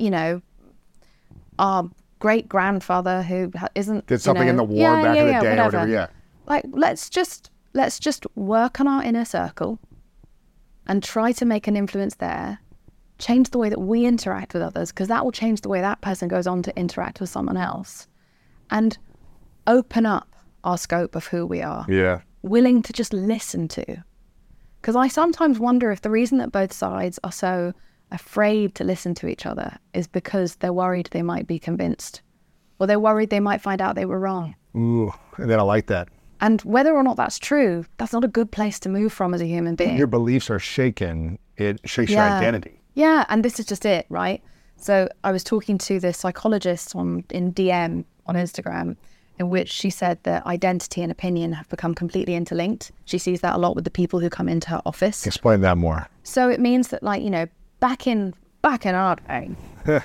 our great grandfather who isn't did something in the war back in the day or whatever. Like, let's just work on our inner circle and try to make an influence there. Change the way that we interact with others, because that will change the way that person goes on to interact with someone else, and open up our scope of who we are. Yeah. Willing to just listen to. Because I sometimes wonder if the reason that both sides are so afraid to listen to each other is because they're worried they might be convinced, or they're worried they might find out they were wrong. Ooh, and then I like that. And whether or not that's true, that's not a good place to move from as a human being. Your beliefs are shaken. It shakes your identity. Yeah, and this is just it, right? So I was talking to this psychologist in DM on Instagram, in which she said that identity and opinion have become completely interlinked. She sees that a lot with the people who come into her office. Explain that more. So it means that, back in our day,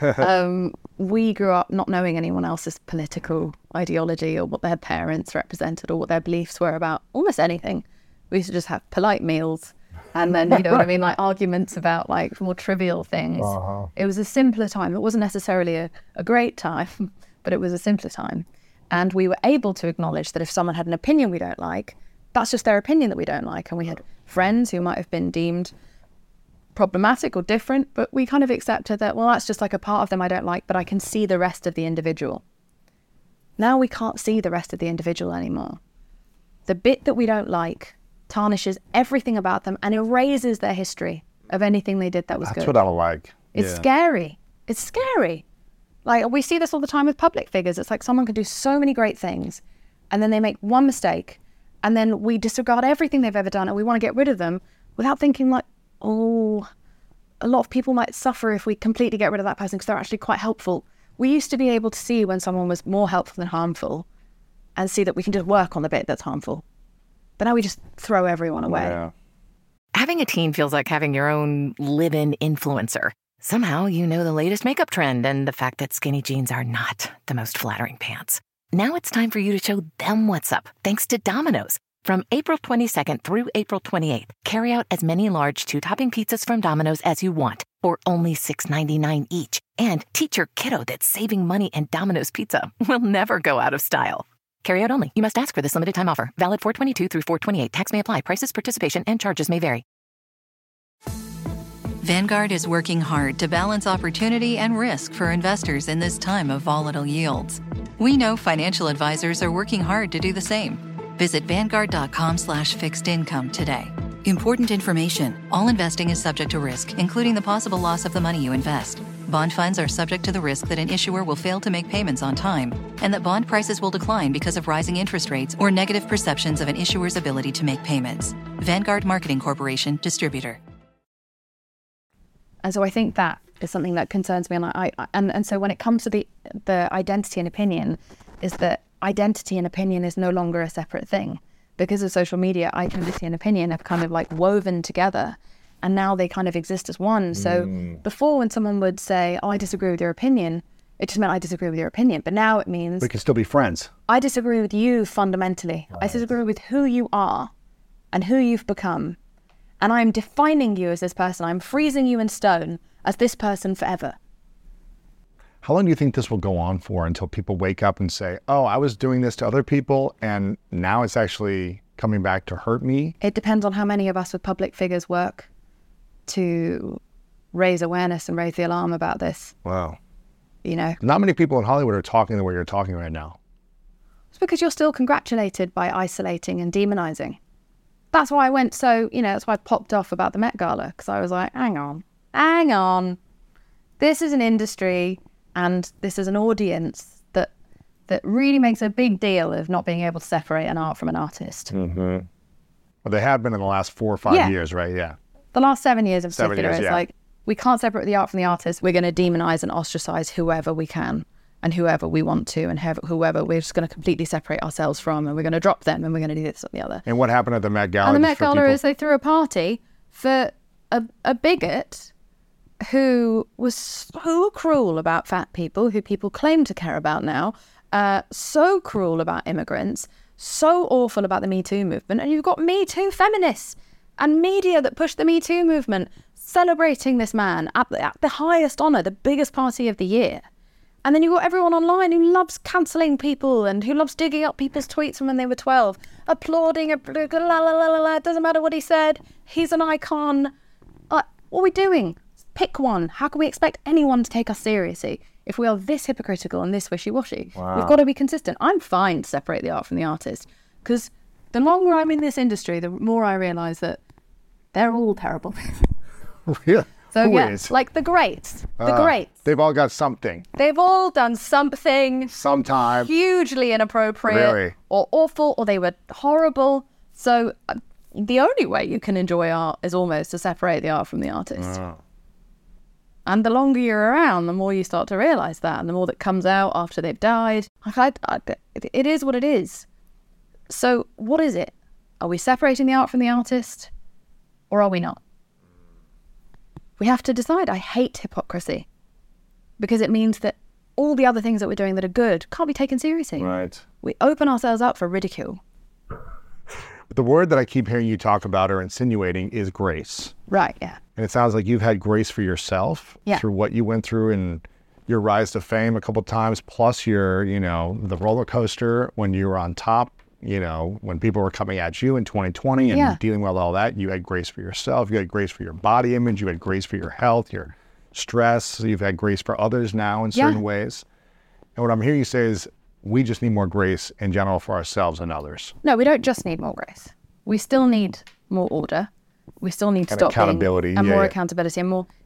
we grew up not knowing anyone else's political ideology or what their parents represented or what their beliefs were about almost anything. We used to just have polite meals. And then, what I mean, arguments about more trivial things. Uh-huh. It was a simpler time. It wasn't necessarily a great time, but it was a simpler time. And we were able to acknowledge that if someone had an opinion we don't like, that's just their opinion that we don't like. And we had friends who might have been deemed problematic or different, but we kind of accepted that, well, that's just a part of them I don't like, but I can see the rest of the individual. Now we can't see the rest of the individual anymore. The bit that we don't like tarnishes everything about them and erases their history of anything they did that was good. That's what I like. It's scary. It's scary. Like, we see this all the time with public figures. It's like someone can do so many great things, and then they make one mistake, and then we disregard everything they've ever done, and we want to get rid of them without thinking like, oh, a lot of people might suffer if we completely get rid of that person because they're actually quite helpful. We used to be able to see when someone was more helpful than harmful and see that we can just work on the bit that's harmful. But now we just throw everyone away. Yeah. Having a teen feels like having your own live-in influencer. Somehow you know the latest makeup trend and the fact that skinny jeans are not the most flattering pants. Now it's time for you to show them what's up, thanks to Domino's. From April 22nd through April 28th, carry out as many large 2-topping pizzas from Domino's as you want for only $6.99 each. And teach your kiddo that saving money and Domino's Pizza will never go out of style. Carry out only. You must ask for this limited time offer. Valid 4/22 through 4/28. Tax may apply. Prices, participation, and charges may vary. Vanguard is working hard to balance opportunity and risk for investors in this time of volatile yields. We know financial advisors are working hard to do the same. Visit Vanguard.com/fixed income today. Important information. All investing is subject to risk, including the possible loss of the money you invest. Bond funds are subject to the risk that an issuer will fail to make payments on time, and that bond prices will decline because of rising interest rates or negative perceptions of an issuer's ability to make payments. Vanguard Marketing Corporation, distributor. And so I think that is something that concerns me. And so when it comes to the identity and opinion, is that identity and opinion is no longer a separate thing. Because of social media, identity and opinion have kind of like woven together, and now they kind of exist as one. So before, when someone would say, oh, I disagree with your opinion, it just meant I disagree with your opinion. But now it means We can still be friends. I disagree with you fundamentally. Right. I disagree with who you are and who you've become. And I'm defining you as this person. I'm freezing you in stone as this person forever. How long do you think this will go on for until people wake up and say, oh, I was doing this to other people and now it's actually coming back to hurt me? It depends on how many of us with public figures work to raise awareness and raise the alarm about this. Wow. You know? Not many people in Hollywood are talking the way you're talking right now. It's because you're still congratulated by isolating and demonizing. That's why I went that's why I popped off about the Met Gala, because I was like, hang on. This is an industry and this is an audience that really makes a big deal of not being able to separate an art from an artist. Mm-hmm. Well, they have been in the last 4 or 5 years, right? Yeah. The last 7 years in particular, it's yeah. like, we can't separate the art from the artist. We're going to demonize and ostracize whoever we can and whoever we want to, and whoever we're just going to completely separate ourselves from, and we're going to drop them, and we're going to do this or the other. And what happened at the Met Gala? And the Met Gala is they threw a party for a bigot who was so cruel about fat people, who people claim to care about now, so cruel about immigrants, so awful about the Me Too movement. And you've got Me Too feminists and media that push the Me Too movement, celebrating this man at the highest honour, the biggest party of the year. And then you've got everyone online who loves cancelling people and who loves digging up people's tweets from when they were 12, applauding, it doesn't matter what he said, he's an icon. What are we doing? Pick one. How can we expect anyone to take us seriously if we are this hypocritical and this wishy-washy? Wow. We've got to be consistent. I'm fine to separate the art from the artist, because the longer I'm in this industry, the more I realise that they're all terrible. Yeah. So Who yeah, is? like the greats. They've all got something. They've all done something Sometime. hugely inappropriate Really? or awful, or they were horrible. So the only way you can enjoy art is almost to separate the art from the artist. Oh. And the longer you're around, the more you start to realise that, and the more that comes out after they've died. It is what it is. So what is it? Are we separating the art from the artist, or are we not? We have to decide. I hate hypocrisy, because it means that all the other things that we're doing that are good can't be taken seriously. Right. We open ourselves up for ridicule. But the word that I keep hearing you talk about or insinuating is grace. Right, yeah. And it sounds like you've had grace for yourself through what you went through and your rise to fame a couple of times, plus your, the roller coaster when you were on top, when people were coming at you in 2020 and dealing with all that. You had grace for yourself. You had grace for your body image. You had grace for your health, your stress. You've had grace for others now in certain ways. And what I'm hearing you say is we just need more grace in general for ourselves and others. No, we don't just need more grace. We still need more order. We still need to stop accountability, and more accountability and more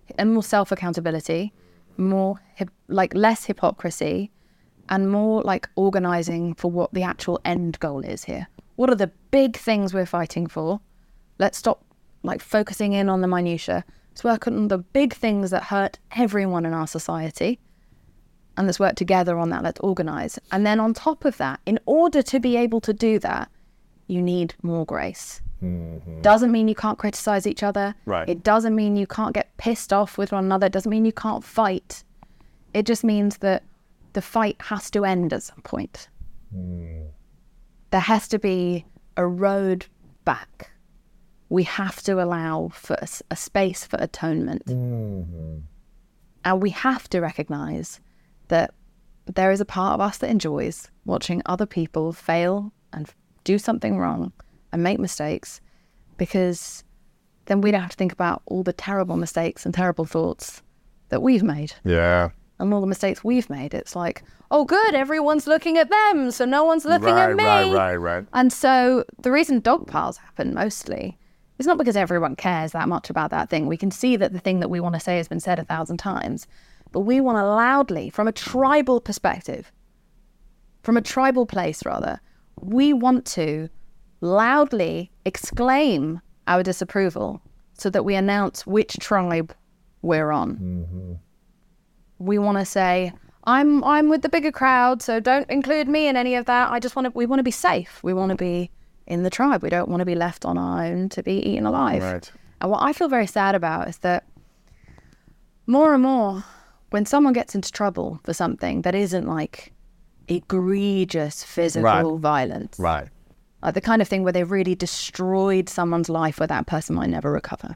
and more self-accountability, more less hypocrisy, and more like organizing for what the actual end goal is here. What are the big things we're fighting for? Let's stop like focusing in on the minutiae. Let's work on the big things that hurt everyone in our society. And let's work together on that. Let's organize. And then on top of that, in order to be able to do that, you need more grace. Doesn't mean you can't criticize each other. Right. It doesn't mean you can't get pissed off with one another. It doesn't mean you can't fight. It just means that the fight has to end at some point. There has to be a road back. We have to allow for a space for atonement. And we have to recognize that there is a part of us that enjoys watching other people fail and do something wrong and make mistakes, because then we don't have to think about all the terrible mistakes and terrible thoughts that we've made. Yeah. And all the mistakes we've made. It's like, oh, good, everyone's looking at them, so no one's looking at me. Right. And so the reason dog piles happen mostly is not because everyone cares that much about that thing. We can see that the thing that we want to say has been said 1,000 times, but we want to loudly, from a tribal perspective, from a tribal place rather, we want to loudly exclaim our disapproval so that we announce which tribe we're on. We want to say, I'm with the bigger crowd, so don't include me in any of that. We want to be safe. We want to be in the tribe. We don't want to be left on our own to be eaten alive. Right. And what I feel very sad about is that more and more, when someone gets into trouble for something that isn't like egregious physical violence, Right. like the kind of thing where they've really destroyed someone's life where that person might never recover,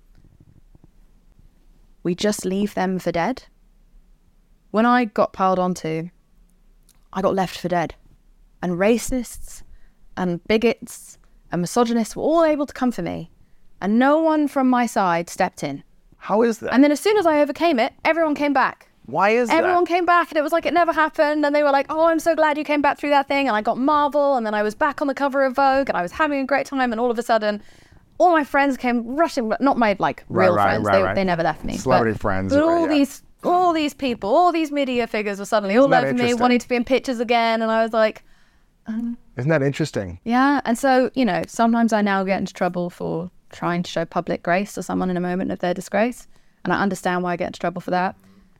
we just leave them for dead. When I got piled onto, I got left for dead. And racists and bigots and misogynists were all able to come for me. And no one from my side stepped in. How is that? And then as soon as I overcame it, everyone came back. Why is Everyone that? came back, and it was like it never happened. And they were like, oh, I'm so glad you came back through that thing. And I got Marvel, and then I was back on the cover of Vogue, and I was having a great time. And all of a sudden, all my friends came rushing, not my like real friends, they never left me. Celebrity friends. But right, all these people, all these media figures were suddenly all that over me, interesting? wanting to be in pictures again. And I was like, Isn't that interesting? yeah. And so, sometimes I now get into trouble for trying to show public grace to someone in a moment of their disgrace. And I understand why I get into trouble for that.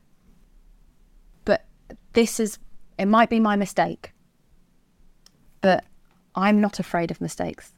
But it might be my mistake. But I'm not afraid of mistakes.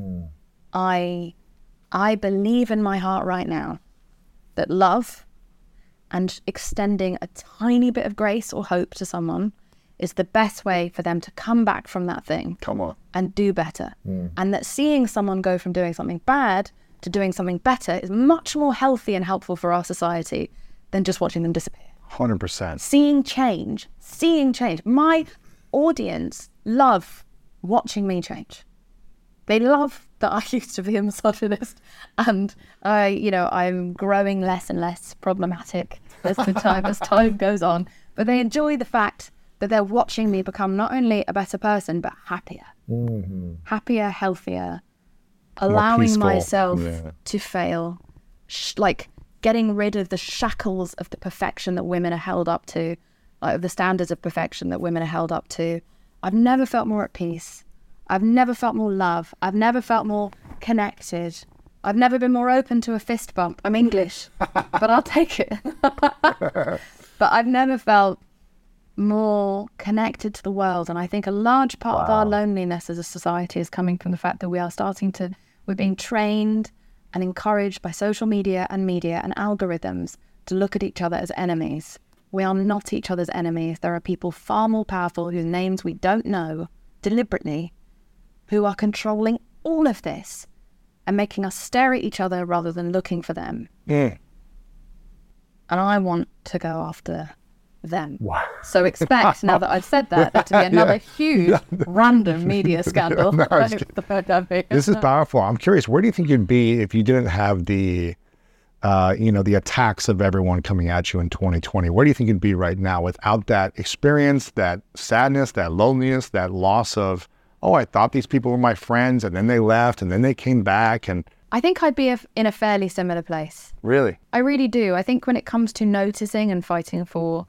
I believe in my heart right now that love and extending a tiny bit of grace or hope to someone is the best way for them to come back from that thing. Come on. And do better. And that seeing someone go from doing something bad to doing something better is much more healthy and helpful for our society than just watching them disappear. 100%. Seeing change. My audience love watching me change. They love that I used to be a misogynist, and I'm growing less and less problematic as time goes on. But they enjoy the fact that they're watching me become not only a better person, but happier. Happier, healthier, allowing peaceful. myself to fail, like getting rid of the shackles of the perfection that women are held up to, like of the standards of perfection that women are held up to. I've never felt more at peace. I've never felt more love. I've never felt more connected. I've never been more open to a fist bump. I'm English, but I'll take it. But I've never felt more connected to the world. And I think a large part of our loneliness as a society is coming from the fact that we're being trained and encouraged by social media and algorithms to look at each other as enemies. We are not each other's enemies. There are people far more powerful whose names we don't know deliberately, who are controlling all of this and making us stare at each other rather than looking for them. And I want to go after them. Wow. So expect, now that I've said that, there to be another huge random media scandal. This is powerful. I'm curious, where do you think you'd be if you didn't have the attacks of everyone coming at you in 2020? Where do you think you'd be right now without that experience, that sadness, that loneliness, that loss of, oh, I thought these people were my friends, and then they left, and then they came back, and I think I'd be in a fairly similar place. Really? I really do. I think when it comes to noticing and fighting for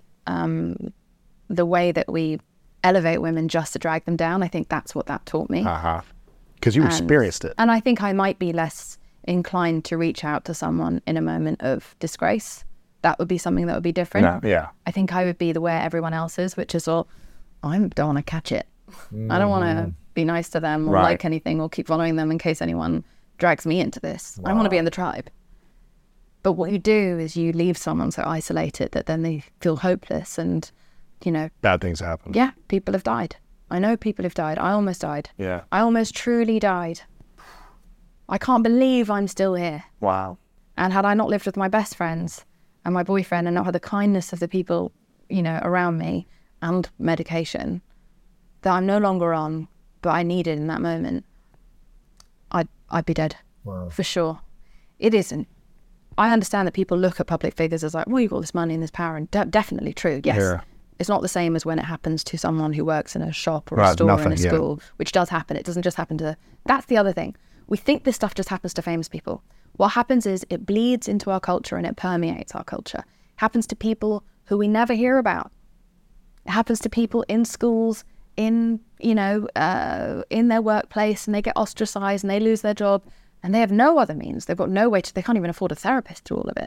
the way that we elevate women just to drag them down, I think that's what that taught me. Because you experienced it. And I think I might be less inclined to reach out to someone in a moment of disgrace. That would be something that would be different. Yeah. I think I would be the way everyone else is, which is all, I don't want to catch it. I don't want to be nice to them or like anything or keep following them in case anyone drags me into this. I want to be in the tribe. But what you do is you leave someone so isolated that then they feel hopeless and, you know. Bad things happen. Yeah, people have died. I know people have died. I almost died. Yeah. I almost truly died. I can't believe I'm still here. Wow. And had I not lived with my best friends and my boyfriend and not had the kindness of the people, you know, around me and medication that I'm no longer on, but I needed in that moment, I'd be dead. Wow. For sure. It isn't. I understand that people look at public figures as like, well, you've got this money and this power, and definitely true, yes. Yeah. It's not the same as when it happens to someone who works in a shop or a store or in a school, which does happen. It doesn't just happen to... That's the other thing. We think this stuff just happens to famous people. What happens is it bleeds into our culture and it permeates our culture. It happens to people who we never hear about. It happens to people in schools, in their workplace, and they get ostracized and they lose their job and they have no other means. They've got no way to... They can't even afford a therapist through all of it.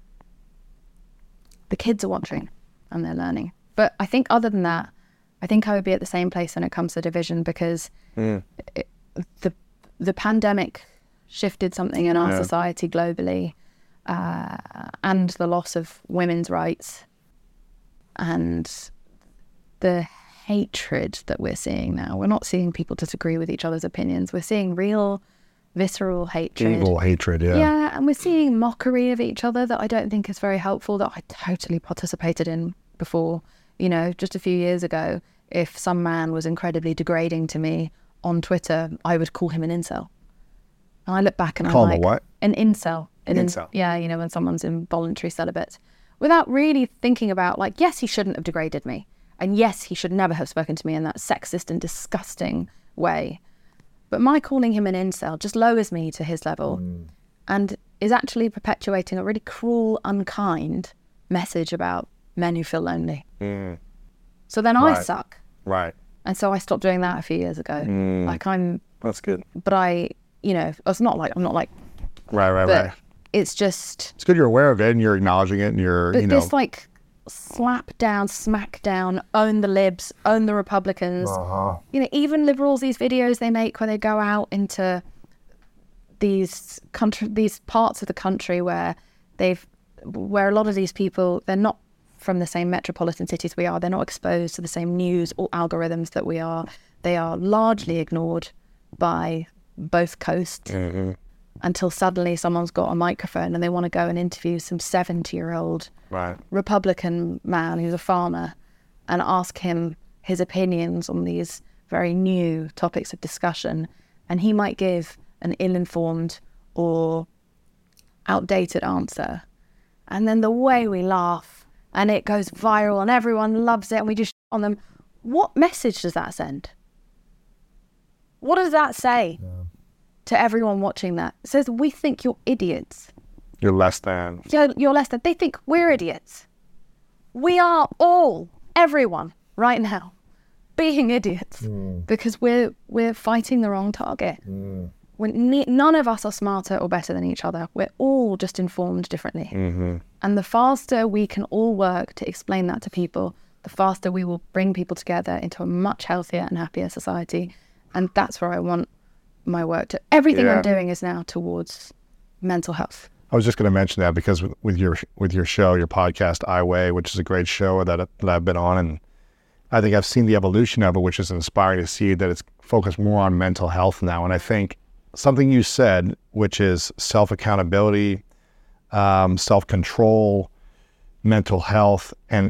The kids are watching and they're learning. But I think other than that, I think I would be at the same place when it comes to division because the pandemic shifted something in our society globally, and the loss of women's rights and the hatred that we're seeing now. We're not seeing people disagree with each other's opinions. We're seeing real visceral hatred. Evil hatred, yeah. Yeah, and we're seeing mockery of each other that I don't think is very helpful, that I totally participated in before. You know, just a few years ago, if some man was incredibly degrading to me on Twitter, I would call him an incel. And I look back and I'm like... Call him a what? An incel. Incel. Yeah, you know, when someone's involuntary celibate. Without really thinking about, like, yes, he shouldn't have degraded me. And yes, he should never have spoken to me in that sexist and disgusting way. But my calling him an incel just lowers me to his level and is actually perpetuating a really cruel, unkind message about men who feel lonely. So then I suck. Right. And so I stopped doing that a few years ago. That's good. But I'm not like... Right. It's just... It's good you're aware of it and you're acknowledging it and you're, But this, like, slap down, smack down, own the libs, own the Republicans. You know, even liberals, these videos they make where they go out into these parts of the country where a lot of these people, they're not from the same metropolitan cities we are. They're not exposed to the same news or algorithms that we are. They are largely ignored by both coasts until suddenly someone's got a microphone and they want to go and interview some 70-year-old Republican man who's a farmer and ask him his opinions on these very new topics of discussion. And he might give an ill-informed or outdated answer. And then the way we laugh and it goes viral and everyone loves it and we just on them. What message does that send? What does that say to everyone watching that? It says, we think you're idiots. You're less than. You're less than. They think we're idiots. We are all, everyone, right now, being idiots because we're fighting the wrong target. None of us are smarter or better than each other. We're all just informed differently. And the faster we can all work to explain that to people, the faster we will bring people together into a much healthier and happier society. And that's where I want my work to. Everything I'm doing is now towards mental health. I was just going to mention that because with your show, your podcast, I Weigh, which is a great show that I've been on, and I think I've seen the evolution of it, which is inspiring to see that it's focused more on mental health now. And I think something you said, which is self-accountability, self-control, mental health, and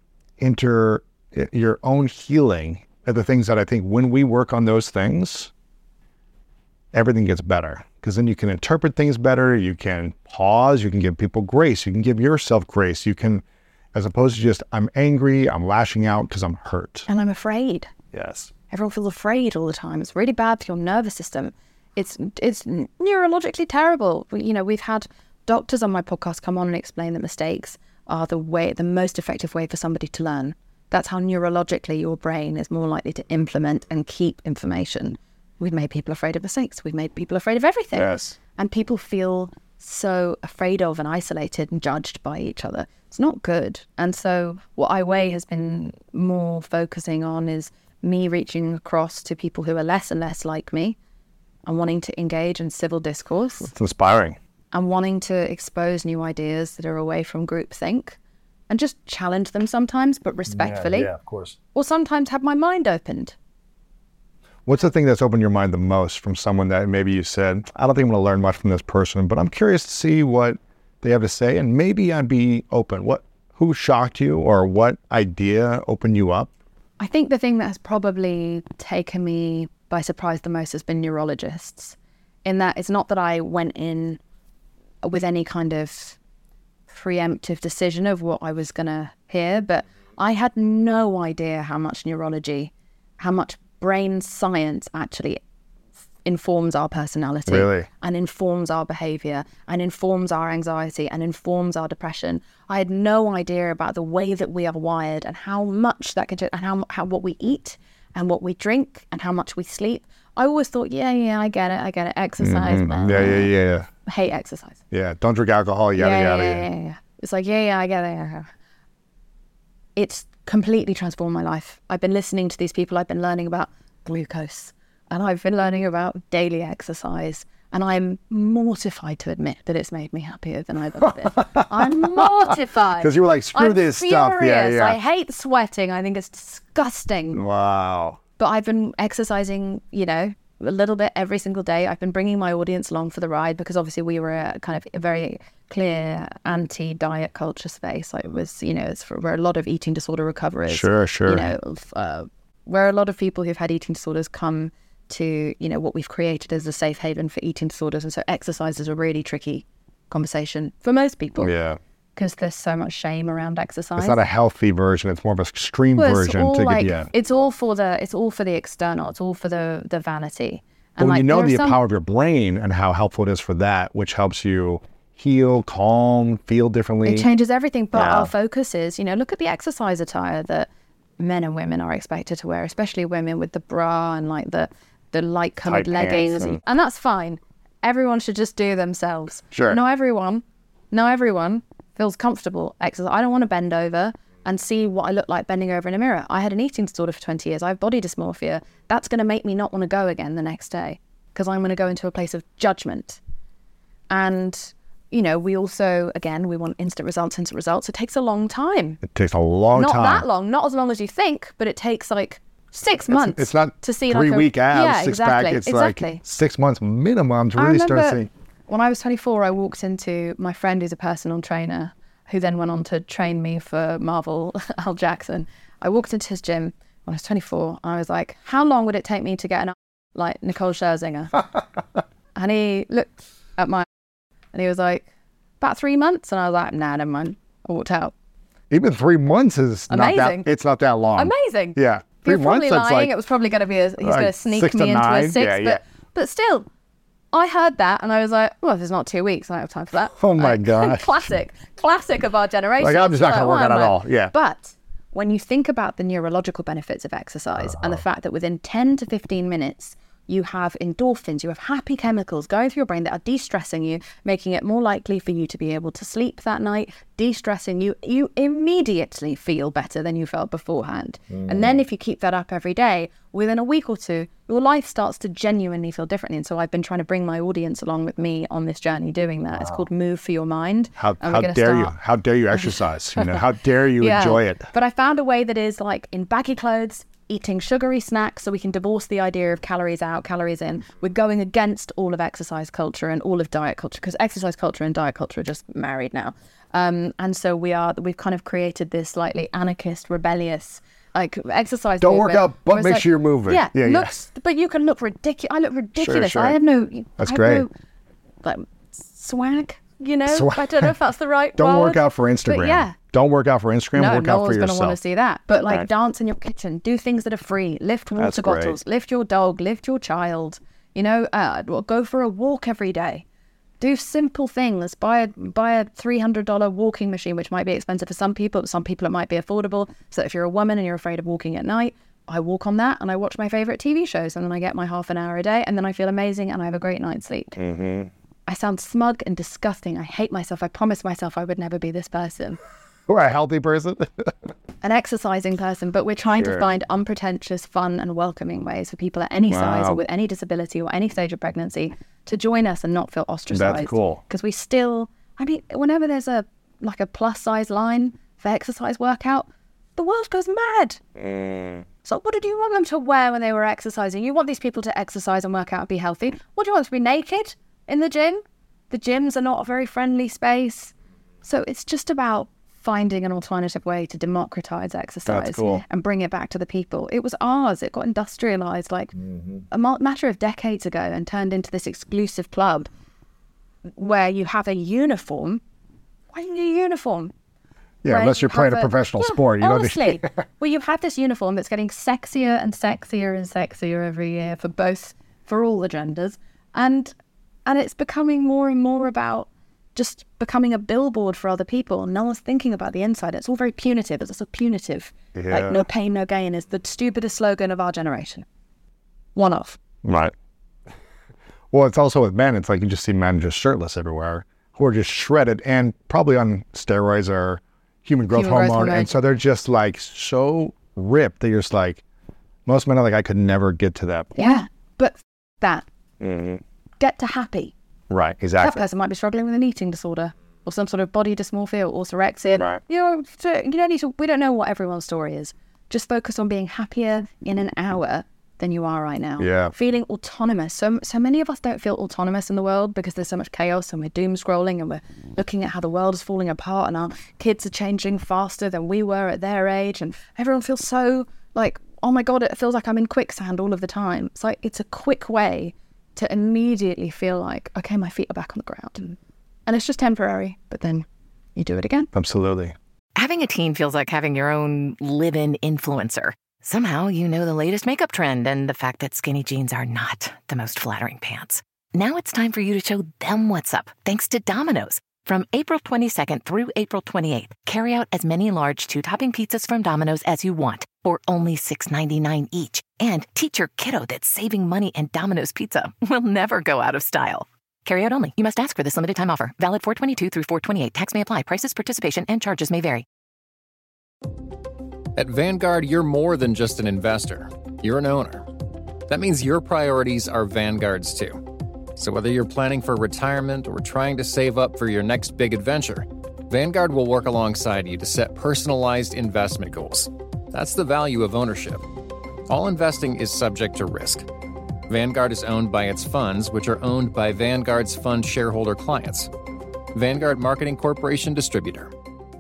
your own healing are the things that I think when we work on those things, everything gets better. Because then you can interpret things better, you can pause, you can give people grace, you can give yourself grace, you can, as opposed to just, I'm angry, I'm lashing out because I'm hurt. And I'm afraid. Yes. Everyone feels afraid all the time. It's really bad for your nervous system. It's neurologically terrible. We've had doctors on my podcast come on and explain that mistakes are the most effective way for somebody to learn. That's how neurologically your brain is more likely to implement and keep information. We've made people afraid of mistakes. We've made people afraid of everything. Yes. And people feel so afraid of and isolated and judged by each other. It's not good. And so what iWeigh has been more focusing on is me reaching across to people who are less and less like me and wanting to engage in civil discourse. It's inspiring. And wanting to expose new ideas that are away from groupthink and just challenge them sometimes, but respectfully. Yeah, of course. Or sometimes have my mind opened. What's the thing that's opened your mind the most from someone that maybe you said, I don't think I'm going to learn much from this person, but I'm curious to see what they have to say, and maybe I'd be open. Who shocked you, or what idea opened you up? I think the thing that has probably taken me by surprise the most has been neurologists, in that it's not that I went in with any kind of preemptive decision of what I was going to hear, but I had no idea how much neurology, how much brain science actually informs our personality. Really? And informs our behavior and informs our anxiety and informs our depression. I had no idea about the way that we are wired and how much that can change, and how what we eat and what we drink and how much we sleep. I always thought, yeah, I get it. Exercise, man. Yeah. I hate exercise. Yeah, don't drink alcohol, yada. Yeah. It's like, yeah, I get it. It's completely transformed my life. I've been listening to these people. I've been learning about glucose, and I've been learning about daily exercise, and I'm mortified to admit that it's made me happier than I've ever been. I'm mortified. Because you were like, screw I'm this furious. stuff. Yeah. I hate sweating. I think it's disgusting. Wow. But I've been exercising, a little bit every single day. I've been bringing my audience along for the ride, because obviously we were a kind of a very clear anti-diet culture space. Like, it was, it's where a lot of eating disorder recoverers. Sure. Where a lot of people who've had eating disorders come to, what we've created as a safe haven for eating disorders. And so exercise is a really tricky conversation for most people. Yeah. Because there's so much shame around exercise. It's not a healthy version. It's more of an extreme version. It's all for the external. It's all for the vanity. But when the power of your brain and how helpful it is for that, which helps you heal, calm, feel differently. It changes everything. But our focus is, look at the exercise attire that men and women are expected to wear, especially women, with the bra and like the light coloured leggings. And that's fine. Everyone should just do themselves. Sure. Not everyone feels comfortable exercise. I don't want to bend over and see what I look like bending over in a mirror. I had an eating disorder for 20 years. I have body dysmorphia. That's going to make me not want to go again the next day, because I'm going to go into a place of judgment. And, we also, again, we want instant results. It takes a long time. It takes a long time. Not that long, not as long as you think, but it takes like 6 months. It's not to see 3-week abs, exactly, six-pack. It's like 6 months minimum to really start seeing. When I was 24, I walked into my friend who's a personal trainer, who then went on to train me for Marvel, Al Jackson. I walked into his gym when I was 24, and I was like, how long would it take me to get an like Nicole Scherzinger? And he looked at and he was like, about 3 months. And I was like, nah, never mind. I walked out. Even 3 months is amazing. It's not that long. Amazing. Yeah. 3 months, that's lying. It was probably going to be he's going to sneak me into a 6. But still, I heard that and I was like, well, if it's not 2 weeks, I don't have time for that. Oh my God. Classic of our generation. Like, I'm just not going to work out at all. Yeah. But when you think about the neurological benefits of exercise and the fact that within 10 to 15 minutes, you have endorphins, you have happy chemicals going through your brain that are de-stressing you, making it more likely for you to be able to sleep that night, de-stressing you, you immediately feel better than you felt beforehand. And then if you keep that up every day, within a week or two, your life starts to genuinely feel differently. And so I've been trying to bring my audience along with me on this journey doing that. Wow. It's called Move for Your Mind. How dare you? How dare you exercise? How dare you enjoy it? But I found a way that is like in baggy clothes, eating sugary snacks, so we can divorce the idea of calories out, calories in. We're going against all of exercise culture and all of diet culture, because exercise culture and diet culture are just married now. And so we've kind of created this slightly anarchist, rebellious, like exercise Don't movement, work out, but make sure you're moving. But you can look ridiculous. I look ridiculous. Sure. I have no. That's great. No, like swag. I don't know if that's the right Don't word, work out for Instagram. But yeah. Don't work out for Instagram. No, work no out for one's yourself. going to want to see that. But like dance in your kitchen, do things that are free, lift water bottles, lift your dog, lift your child. Go for a walk every day. Do simple things. Buy a $300 walking machine, which might be expensive for some people, but some people it might be affordable. So if you're a woman and you're afraid of walking at night, I walk on that and I watch my favorite TV shows, and then I get my half an hour a day, and then I feel amazing and I have a great night's sleep. Mm-hmm. I sound smug and disgusting. I hate myself. I promised myself I would never be this person. Or a healthy person. An exercising person, but we're trying to find unpretentious, fun and welcoming ways for people at any size or with any disability or any stage of pregnancy to join us and not feel ostracized. That's cool. Because we still, whenever there's a plus size line for exercise workout, the world goes mad. So what did you want them to wear when they were exercising? You want these people to exercise and work out and be healthy. What do you want them to be naked in the gym? The gyms are not a very friendly space. So it's just about finding an alternative way to democratize exercise and bring it back to the people. It was ours. It got industrialized a matter of decades ago and turned into this exclusive club where you have a uniform. Why do you need a uniform? Yeah, right? Unless you're playing a professional sport. Honestly, well, you have this uniform that's getting sexier and sexier and sexier every year for all the genders. And it's becoming more and more about just becoming a billboard for other people. No one's thinking about the inside. It's all very punitive. It's also punitive. Yeah. Like, no pain, no gain is the stupidest slogan of our generation. One of. Right. Well, it's also with men. It's like you just see men just shirtless everywhere who are just shredded and probably on steroids or human growth hormone. And so they're just like so ripped that you're just like, most men are like, I could never get to that point. Yeah, but that. Get to happy. Right, exactly. That person might be struggling with an eating disorder or some sort of body dysmorphia or orthorexia. Right. You don't need to. We don't know what everyone's story is. Just focus on being happier in an hour than you are right now. Yeah. Feeling autonomous. So many of us don't feel autonomous in the world because there's so much chaos and we're doom scrolling and we're looking at how the world is falling apart and our kids are changing faster than we were at their age, and everyone feels so like, oh my God, it feels like I'm in quicksand all of the time. It's like it's a quick way to immediately feel like, okay, my feet are back on the ground. And it's just temporary, but then you do it again. Absolutely. Having a teen feels like having your own live-in influencer. Somehow you know the latest makeup trend and the fact that skinny jeans are not the most flattering pants. Now it's time for you to show them what's up, thanks to Domino's. From April 22nd through April 28th, carry out as many large 2-topping pizzas from Domino's as you want for only $6.99 each. And teach your kiddo that saving money and Domino's Pizza will never go out of style. Carry out only. You must ask for this limited time offer. Valid 4/22 through 4/28. Tax may apply. Prices, participation, and charges may vary. At Vanguard, you're more than just an investor. You're an owner. That means your priorities are Vanguard's too. So whether you're planning for retirement or trying to save up for your next big adventure, Vanguard will work alongside you to set personalized investment goals. That's the value of ownership. All investing is subject to risk. Vanguard is owned by its funds, which are owned by Vanguard's fund shareholder clients. Vanguard Marketing Corporation Distributor.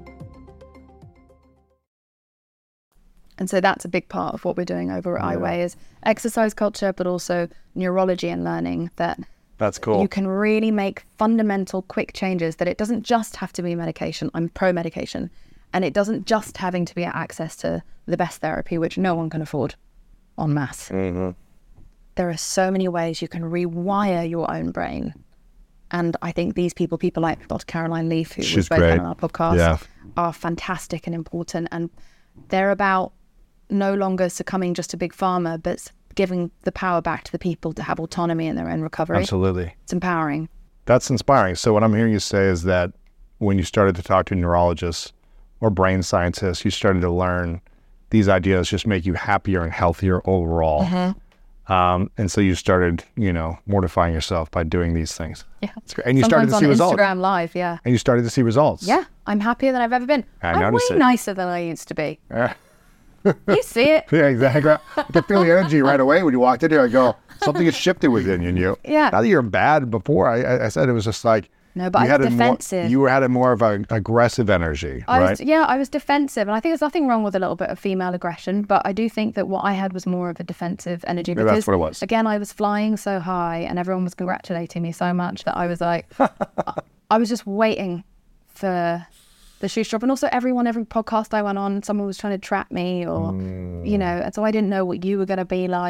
And so that's a big part of what we're doing over at iWay is exercise culture, but also neurology and learning that that's cool. You can really make fundamental, quick changes that it doesn't just have to be medication. I'm pro-medication. And it doesn't just having to be access to the best therapy, which no one can afford en masse. There are so many ways you can rewire your own brain. And I think these people like Dr. Caroline Leaf, who was both on our podcast, are fantastic and important. And they're about no longer succumbing just to big pharma, but giving the power back to the people to have autonomy in their own recovery. Absolutely. It's empowering. That's inspiring. So what I'm hearing you say is that when you started to talk to neurologists or brain scientists, you started to learn these ideas just make you happier and healthier overall. And so you started, mortifying yourself by doing these things. Yeah. That's great. And you started to see results. Instagram Live, yeah. And you started to see results. Yeah. I'm happier than I've ever been. I'm way nicer than I used to be. You see it. Yeah, exactly. I could feel the energy right away when you walked in here. I go, something has shifted within you. Yeah. Not that you're bad before. I said it was just like, no, but I was defensive. You had more of an aggressive energy, right? I was defensive. And I think there's nothing wrong with a little bit of female aggression, but I do think that what I had was more of a defensive energy. Because, that's what it was. Again, I was flying so high and everyone was congratulating me so much that I was like, I was just waiting for the shoe drop. And also every podcast I went on, someone was trying to trap me or, and so I didn't know what you were going to be like.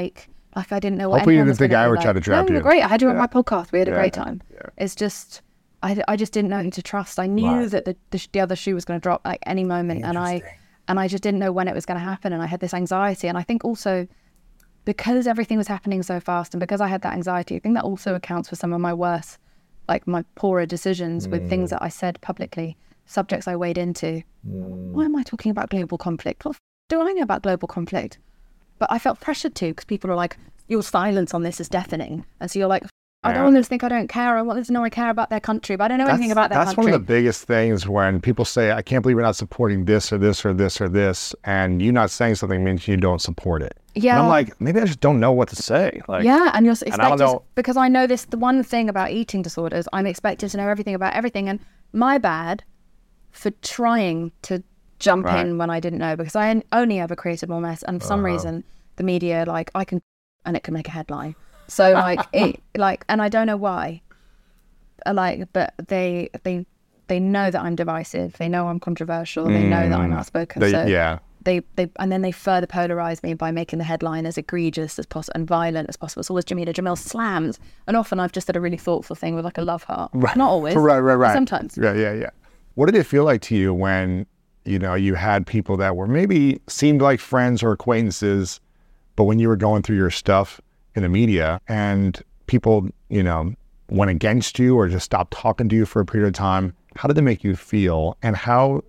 Like I didn't know what Hopefully you anyone didn't was think gonna I be would like. try to trap no, you. Great. I had you on my podcast. We had a great time. Yeah. It's just, I just didn't know who to trust. I knew that the other shoe was going to drop like any moment, and I just didn't know when it was going to happen, and I had this anxiety. And I think also because everything was happening so fast, and because I had that anxiety, I think that also accounts for some of my worse, like my poorer decisions with things that I said publicly, subjects I wade into. Why am I talking about global conflict? What do I know about global conflict? But I felt pressured to, because people are like, your silence on this is deafening. And so you're like, I don't want them to think I don't care. I want them to know I care about their country, but I don't know anything about their country. That's one of the biggest things when people say, I can't believe you're not supporting this or this or this or this, and you not saying something means you don't support it. Yeah. And I'm like, maybe I just don't know what to say. Like, yeah, and you're expected, I don't know. because I know this, the one thing about eating disorders, I'm expected to know everything about everything, and my bad for trying to jump in when I didn't know, because I only ever created more mess, and for some reason the media, like, I can, and it can make a headline. So like and I don't know why, but they know that I'm divisive. They know I'm controversial. They know that I'm outspoken. They and then they further polarize me by making the headline as egregious as possible and violent as possible. So always Jameela Jamil slams, and often I've just said a really thoughtful thing with like a love heart. Right. Not always. Right. Sometimes. Yeah. What did it feel like to you when you had people that were maybe seemed like friends or acquaintances, but when you were going through your stuff in the media and people, went against you or just stopped talking to you for a period of time, how did it make you feel? And how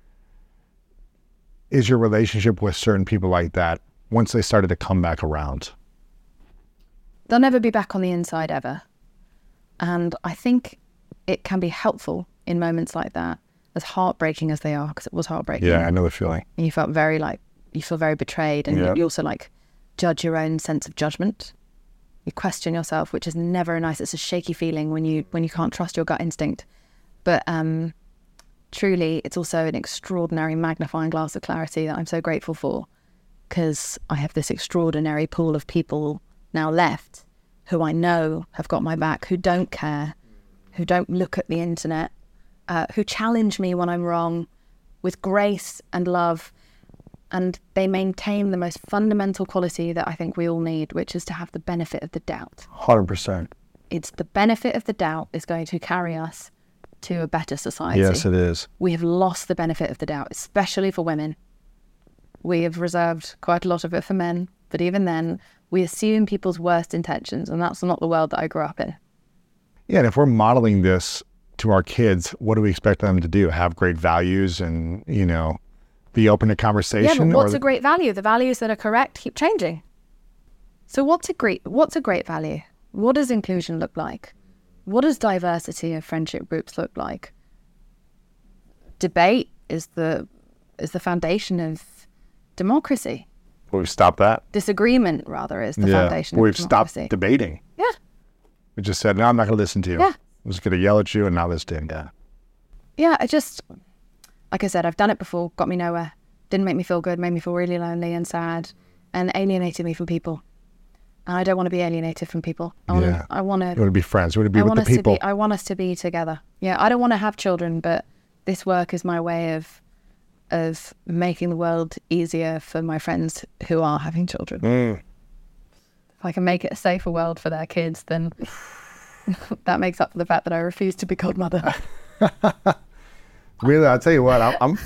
is your relationship with certain people like that once they started to come back around? They'll never be back on the inside ever. And I think it can be helpful in moments like that, as heartbreaking as they are, because it was heartbreaking. Yeah, I know the feeling. And you felt you feel very betrayed, and you also judge your own sense of judgment. You question yourself, which is never nice. It's a shaky feeling when you can't trust your gut instinct. But truly, it's also an extraordinary magnifying glass of clarity that I'm so grateful for, because I have this extraordinary pool of people now left who I know have got my back, who don't care, who don't look at the internet, who challenge me when I'm wrong with grace and love. And they maintain the most fundamental quality that I think we all need, which is to have the benefit of the doubt. 100%. It's the benefit of the doubt is going to carry us to a better society. Yes, it is. We have lost the benefit of the doubt, especially for women. We have reserved quite a lot of it for men, but even then, we assume people's worst intentions, and that's not the world that I grew up in. Yeah, and if we're modeling this to our kids, what do we expect them to do? Have great values and, be open to conversation? Yeah, but what's a great value? The values that are correct keep changing. So what's a great value? What does inclusion look like? What does diversity of friendship groups look like? Debate is the foundation of democracy. Well, we've stopped that. Disagreement, rather, is the foundation of we've democracy. Stopped debating. Yeah. We just said, no, I'm not going to listen to you. Yeah. I'm just going to yell at you and not listen. Yeah. Yeah, like I said, I've done it before, got me nowhere. Didn't make me feel good, made me feel really lonely and sad, and alienated me from people. And I don't want to be alienated from people. I want to be friends. You want to be with the people. I want us to be together. Yeah, I don't want to have children, but this work is my way of making the world easier for my friends who are having children. If I can make it a safer world for their kids, then that makes up for the fact that I refuse to be godmother. Really, I'll tell you what,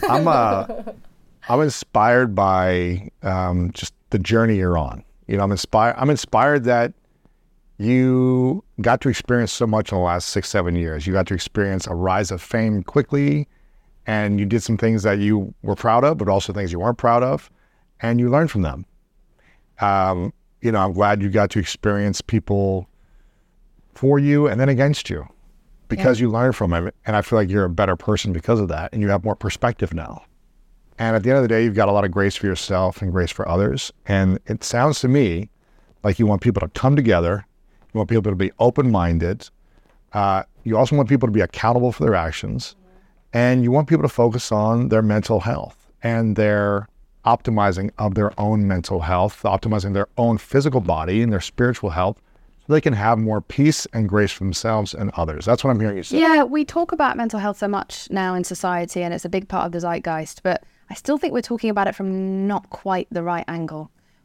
I'm inspired by just the journey you're on. I'm inspired that you got to experience so much in the last 6-7 years. You got to experience a rise of fame quickly, and you did some things that you were proud of, but also things you weren't proud of, and you learned from them. I'm glad you got to experience people for you and then against you, because you learn from them. And I feel like you're a better person because of that, and you have more perspective now. And at the end of the day, you've got a lot of grace for yourself and grace for others. And it sounds to me like you want people to come together. You want people to be open-minded. You also want people to be accountable for their actions. And you want people to focus on their mental health and their optimizing of their own mental health, optimizing their own physical body and their spiritual health, so they can have more peace and grace for themselves and others. That's what I'm hearing you say. Yeah, we talk about mental health so much now in society, and it's a big part of the zeitgeist, but I still think we're talking about it from not quite the right angle.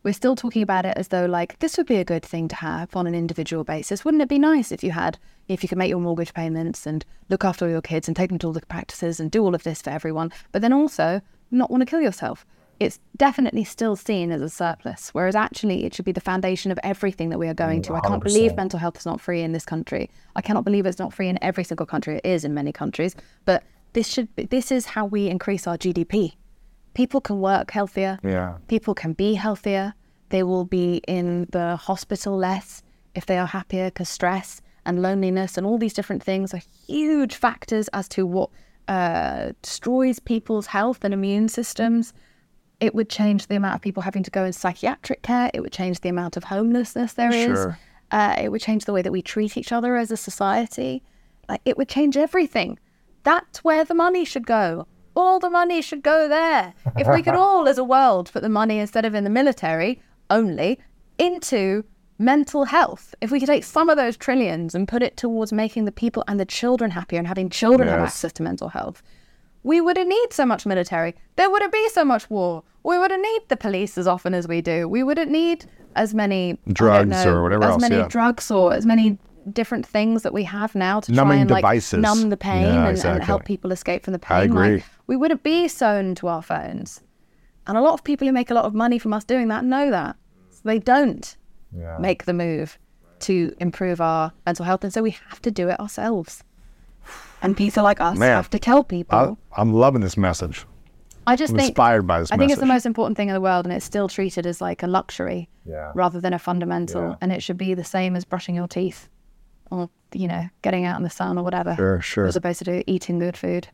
we're still talking about it as though like this would be a good thing to have on an individual basis. Wouldn't it be nice if you could make your mortgage payments and look after all your kids and take them to all the practices and do all of this for everyone, but then also not want to kill yourself? It's definitely still seen as a surplus, whereas actually it should be the foundation of everything that we are going to. 100%. I can't believe mental health is not free in this country. I cannot believe it's not free in every single country. It is in many countries, but this is how we increase our GDP. People can work healthier. Yeah. People can be healthier. They will be in the hospital less if they are happier, because stress and loneliness and all these different things are huge factors as to what destroys people's health and immune systems. It would change the amount of people having to go in psychiatric care. It would change the amount of homelessness there is. It would change the way that we treat each other as a society. Like, it would change everything. That's where the money should go. All the money should go there. If we could all, as a world, put the money, instead of in the military only, into mental health. If we could take some of those trillions and put it towards making the people and the children happier and having children have access to mental health, we wouldn't need so much military. There wouldn't be so much war. We wouldn't need the police as often as we do. We wouldn't need as many drugs or whatever else. As many drugs or as many different things that we have now to numbing try and devices. Numb the pain and help people escape from the pain. I agree. Like, we wouldn't be sewn to our phones. And a lot of people who make a lot of money from us doing that know that. So they don't make the move to improve our mental health. And so we have to do it ourselves. And people like us have to tell people. I'm loving this message. I'm inspired by this message. I think it's the most important thing in the world, and it's still treated as like a luxury rather than a fundamental. Yeah. And it should be the same as brushing your teeth or, getting out in the sun or whatever. Sure. As opposed to eating good food.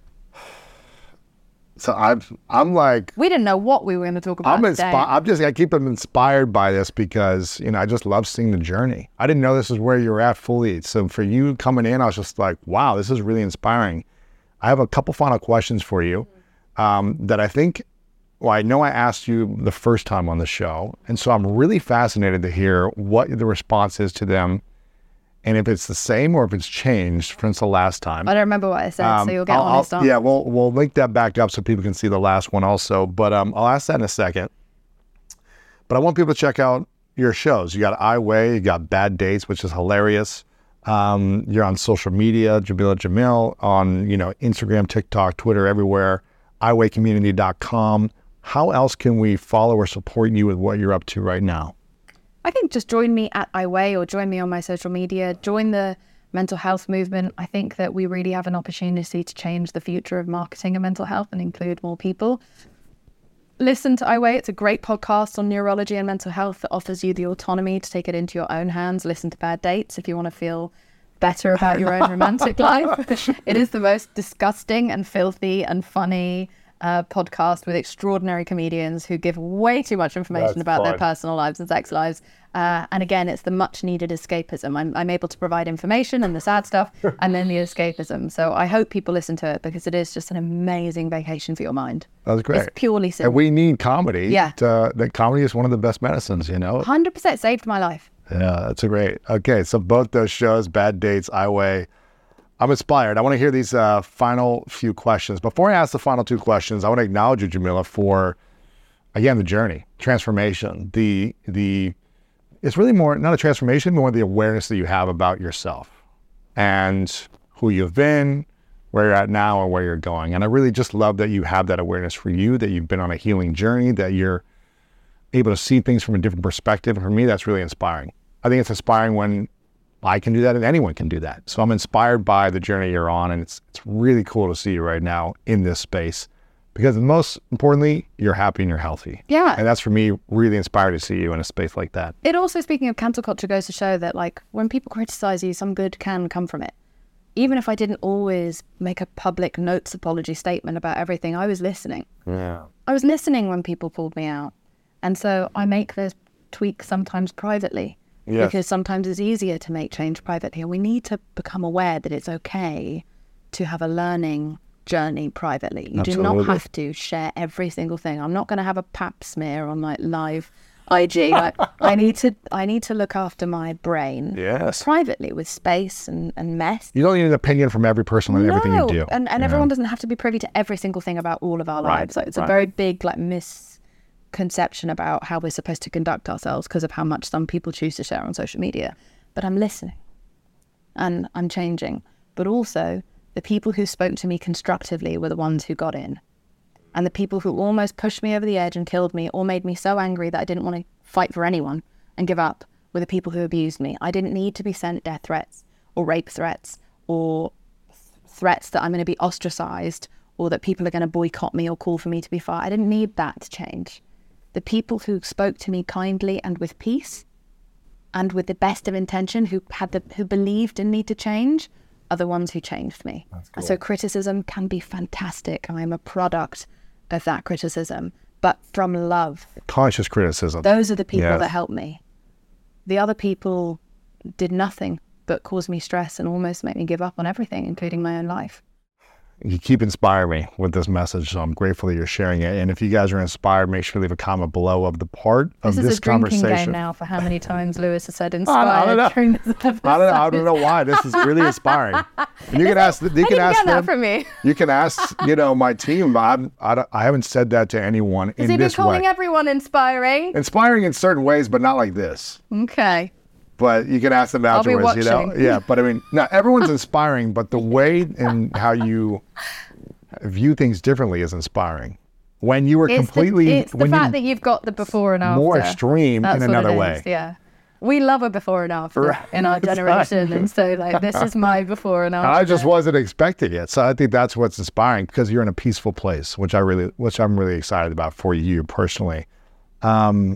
So I'm like... We didn't know what we were going to talk about today. I keep inspired by this because, I just love seeing the journey. I didn't know this is where you were at fully. So for you coming in, I was just like, wow, this is really inspiring. I have a couple final questions for you that I think, I know I asked you the first time on the show. And so I'm really fascinated to hear what the response is to them. And if it's the same or if it's changed since the last time. I don't remember what I said, so you'll get on this on. Yeah, we'll link that back up so people can see the last one also. But I'll ask that in a second. But I want people to check out your shows. You got I Weigh, you got Bad Dates, which is hilarious. You're on social media, Jameela Jamil, on Instagram, TikTok, Twitter, everywhere. iWeighCommunity.com. How else can we follow or support you with what you're up to right now? I think just join me at I Weigh or join me on my social media. Join the mental health movement. I think that we really have an opportunity to change the future of marketing and mental health and include more people. Listen to I Weigh. It's a great podcast on neurology and mental health that offers you the autonomy to take it into your own hands. Listen to Bad Dates if you want to feel better about your own romantic life. It is the most disgusting and filthy and funny podcast with extraordinary comedians who give way too much information about their personal lives and sex lives. And again, it's the much needed escapism. I'm able to provide information and the sad stuff and then the escapism. So I hope people listen to it because it is just an amazing vacation for your mind. That's great. It's purely simple. And we need comedy. Yeah. That comedy is one of the best medicines, 100% saved my life. Yeah, that's great. Okay, so both those shows, Bad Dates, I Weigh. I'm inspired. I want to hear these final few questions. Before I ask the final two questions, I want to acknowledge you, Jameela, for, again, the journey, transformation. It's really more, not a transformation, more the awareness that you have about yourself and who you've been, where you're at now, and where you're going. And I really just love that you have that awareness for you, that you've been on a healing journey, that you're able to see things from a different perspective. And for me, that's really inspiring. I think it's inspiring when I can do that and anyone can do that. So I'm inspired by the journey you're on, and it's really cool to see you right now in this space because most importantly, you're happy and you're healthy. Yeah. And that's for me really inspired to see you in a space like that. It also, speaking of cancel culture, goes to show that when people criticize you, some good can come from it. Even if I didn't always make a public notes apology statement about everything, I was listening. Yeah. I was listening when people pulled me out. And so I make those tweaks sometimes privately. Yes. Because sometimes it's easier to make change privately, and we need to become aware that it's okay to have a learning journey privately. You do not have to share every single thing. I'm not going to have a pap smear on live IG. I need to look after my brain privately with space and mess. You don't need an opinion from every person on everything you do. And everyone doesn't have to be privy to every single thing about all of our lives. It's a very big conception about how we're supposed to conduct ourselves because of how much some people choose to share on social media. But I'm listening and I'm changing. But also, the people who spoke to me constructively were the ones who got in. And the people who almost pushed me over the edge and killed me or made me so angry that I didn't want to fight for anyone and give up were the people who abused me. I didn't need to be sent death threats or rape threats or threats that I'm going to be ostracized or that people are going to boycott me or call for me to be fired. I didn't need that to change. The people who spoke to me kindly and with peace and with the best of intention, who believed in me to change, are the ones who changed me. That's cool. So criticism can be fantastic. I am a product of that criticism, but from love. Conscious criticism. Those are the people that helped me. The other people did nothing but cause me stress and almost make me give up on everything, including my own life. You keep inspiring me with this message, so I'm grateful that you're sharing it. And if you guys are inspired, make sure to leave a comment below of the part of this conversation. This is a drinking game now for how many times Lewis has said inspired during this episode. I don't know why. This is really inspiring. And you can ask them. That from me. You can ask, my team. I haven't said that to anyone in this way. Has he been calling everyone inspiring? Inspiring in certain ways, but not like this. Okay. But you can ask them afterwards, I'll be watching. Yeah, but I mean, not everyone's inspiring, but the way and how you view things differently is inspiring. When you were it's the fact that you've got the before and after. More extreme in another way. Yeah. We love a before and after in our generation. And so this is my before and after. I just wasn't expecting it. So I think that's what's inspiring, because you're in a peaceful place, which I'm really excited about for you personally. So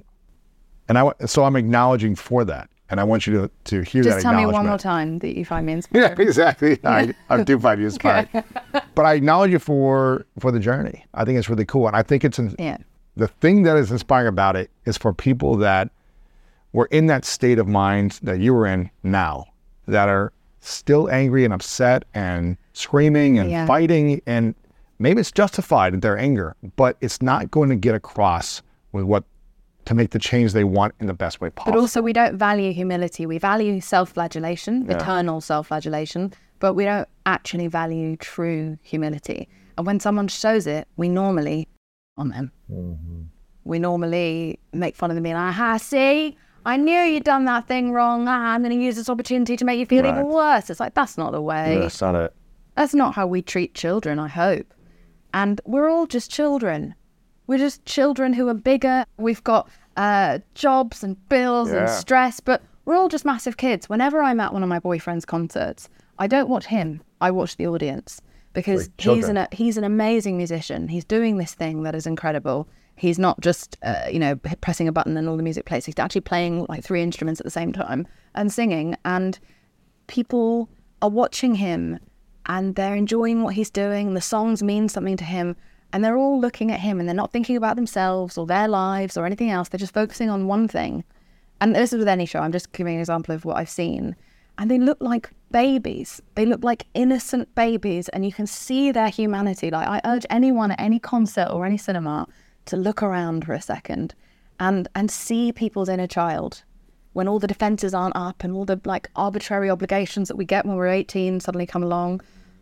I'm acknowledging for that. And I want you to hear that acknowledgement. Just tell me one more time that you find me inspiring. Yeah, exactly. I do find you inspiring. Okay. But I acknowledge you for the journey. I think it's really cool. And I think the thing that is inspiring about it is for people that were in that state of mind that you were in now, that are still angry and upset and screaming and fighting. And maybe it's justified in their anger, but it's not going to get across with to make the change they want in the best way possible. But also, we don't value humility. We value self-flagellation, eternal self-flagellation, but we don't actually value true humility. And when someone shows it, we normally on them. Mm-hmm. We normally make fun of them, being like, see, I knew you'd done that thing wrong. I'm going to use this opportunity to make you feel even worse. It's like, that's not the way. That's not it. That's not how we treat children, I hope. And we're all just children. We're just children who are bigger. We've got jobs and bills and stress, but we're all just massive kids. Whenever I'm at one of my boyfriend's concerts, I don't watch him. I watch the audience, because he's an amazing musician. He's doing this thing that is incredible. He's not just, pressing a button and all the music plays. He's actually playing like 3 instruments at the same time and singing. And people are watching him and they're enjoying what he's doing. The songs mean something to him. And they're all looking at him and they're not thinking about themselves or their lives or anything else. They're just focusing on one thing. And this is with any show. I'm just giving an example of what I've seen. And they look like babies. They look like innocent babies. And you can see their humanity. Like, I urge anyone at any concert or any cinema to look around for a second and see people's inner child. When all the defenses aren't up and all the arbitrary obligations that we get when we're 18 suddenly come along.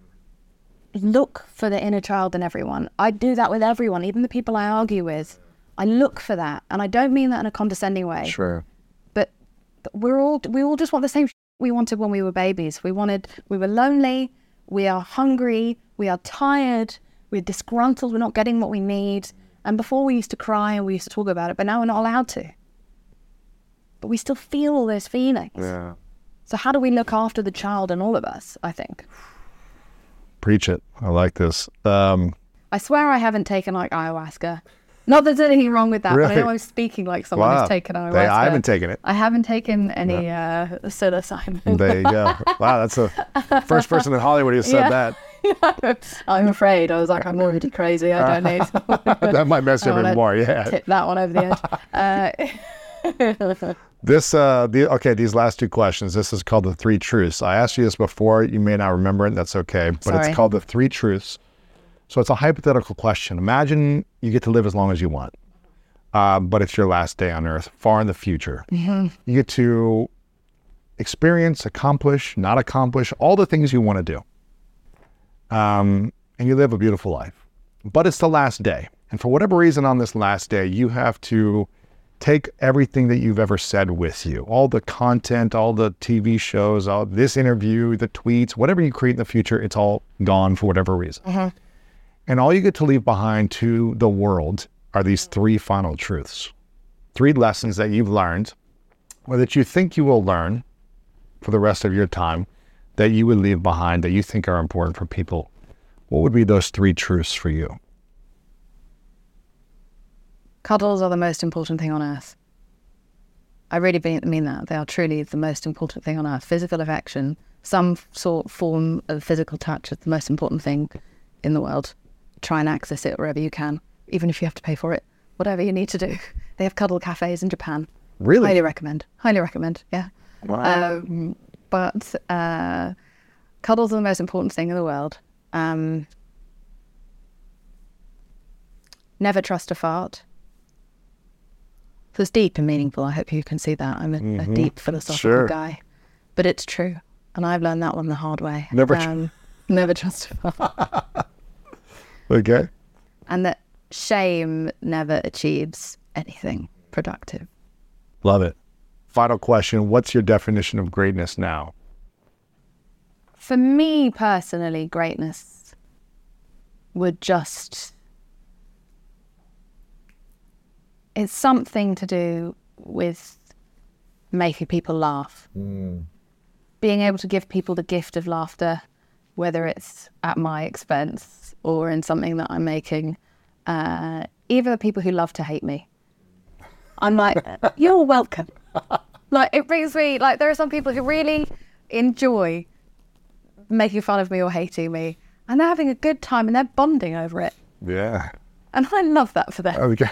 Look for the inner child in everyone. I do that with everyone, even the people I argue with. I look for that, and I don't mean that in a condescending way. Sure. But we all just want the same we wanted when we were babies. We were lonely, we are hungry, we are tired, we're disgruntled, we're not getting what we need. And before we used to cry and we used to talk about it, but now we're not allowed to. But we still feel all those feelings. Yeah. So how do we look after the child in all of us, I think? Preach it. I like this. I swear I haven't taken ayahuasca. Not that there's anything wrong with that, but I know I'm speaking like someone who's taken ayahuasca. I haven't taken it. I haven't taken any psilocybin. There you go. Wow, that's the first person in Hollywood who said that. I'm afraid. I was like, I'm already crazy. I don't need. That might mess you even more. Yeah. Tip that one over the edge. These last 2 questions. This is called the 3 truths. I asked you this before. You may not remember it. That's okay. But It's called the 3 truths. So it's a hypothetical question. Imagine you get to live as long as you want, but it's your last day on Earth, far in the future. Mm-hmm. You get to experience, accomplish, not accomplish, all the things you want to do. And you live a beautiful life. But it's the last day. And for whatever reason on this last day, you have to take everything that you've ever said with you, all the content, all the TV shows, all this interview, the tweets, whatever you create in the future, it's all gone for whatever reason. And all you get to leave behind to the world are these 3 final truths, 3 lessons that you've learned, or that you think you will learn for the rest of your time, that you would leave behind, that you think are important for people. What would be those 3 truths for you? Cuddles are the most important thing on earth. I really mean that. They are truly the most important thing on earth. Physical affection, some form of physical touch is the most important thing in the world. Try and access it wherever you can, even if you have to pay for it. Whatever you need to do. They have cuddle cafes in Japan. Really? Highly recommend, yeah. Wow. But cuddles are the most important thing in the world. Never trust a fart. So it's deep and meaningful. I hope you can see that. I'm a deep philosophical guy. But it's true. And I've learned that one the hard way. Never trust a fart. Okay. And that shame never achieves anything productive. Love it. Final question. What's your definition of greatness now? For me personally, greatness would just... It's something to do with making people laugh. Being able to give people the gift of laughter, whether it's at my expense or in something that I'm making. Even the people who love to hate me. I'm like, you're welcome. Like, it brings me, like, there are some people who really enjoy making fun of me or hating me, and they're having a good time and they're bonding over it. Yeah. And I love that for them. Okay.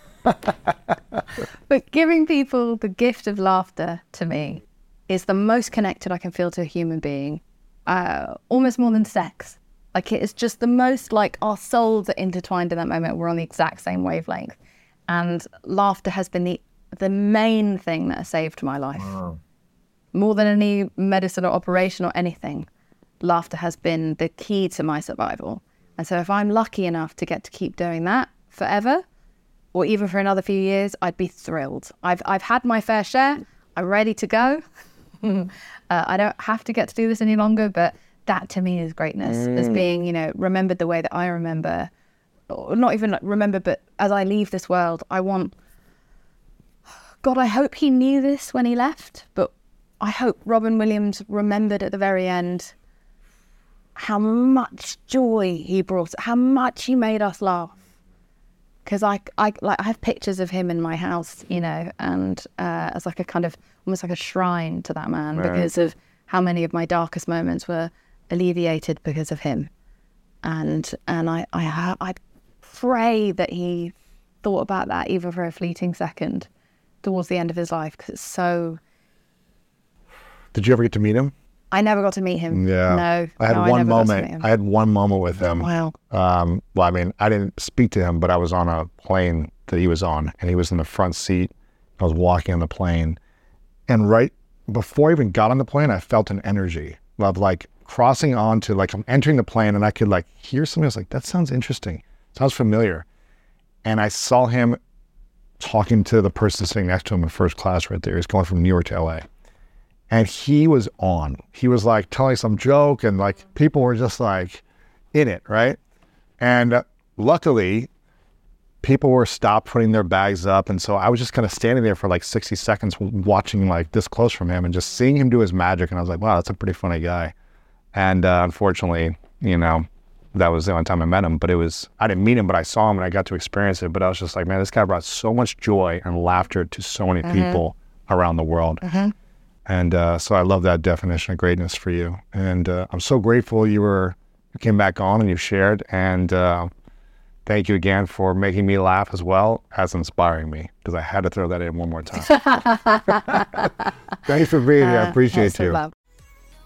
But giving people the gift of laughter to me is the most connected I can feel to a human being, almost more than sex. Like, it is just the most, like, our souls are intertwined in that moment. We're on the exact same wavelength. And laughter has been the main thing that has saved my life. Wow. More than any medicine or operation or anything, laughter has been the key to my survival. And so if I'm lucky enough to get to keep doing that forever, or even for another few years, I'd be thrilled. I've had my fair share. I'm ready to go. I don't have to get to do this any longer, but that to me is greatness, as being, remembered the way that I remember, or not even remember, but as I leave this world, I hope he knew this when he left, but I hope Robin Williams remembered at the very end how much joy he brought, how much he made us laugh. Because I have pictures of him in my house, and as like a kind of almost like a shrine to that man, because of how many of my darkest moments were alleviated because of him. And I pray that he thought about that even for a fleeting second towards the end of his life, because it's so... Did you ever get to meet him? I never got to meet him. Yeah. No. I had one moment. I had one moment with him. Wow. Well, I mean, I didn't speak to him, but I was on a plane that he was on, and he was in the front seat. I was walking on the plane, and right before I even got on the plane, I felt an energy of like crossing onto, like, I'm entering the plane, and I could like hear something. I was like, that sounds interesting. Sounds familiar. And I saw him talking to the person sitting next to him in first class right there. He's going from New York to LA. And he was on. He was like telling some joke, and like people were just like in it, right? And luckily, people were stopped putting their bags up. And so I was just kind of standing there for like 60 seconds watching like this close from him and just seeing him do his magic. And I was like, wow, that's a pretty funny guy. And unfortunately, that was the only time I met him. But I didn't meet him, but I saw him and I got to experience it. But I was just like, man, this guy brought so much joy and laughter to so many people around the world. And so I love that definition of greatness for you. And I'm so grateful you came back on and you shared. And thank you again for making me laugh as well as inspiring me, because I had to throw that in one more time. Thanks for being here. I appreciate you.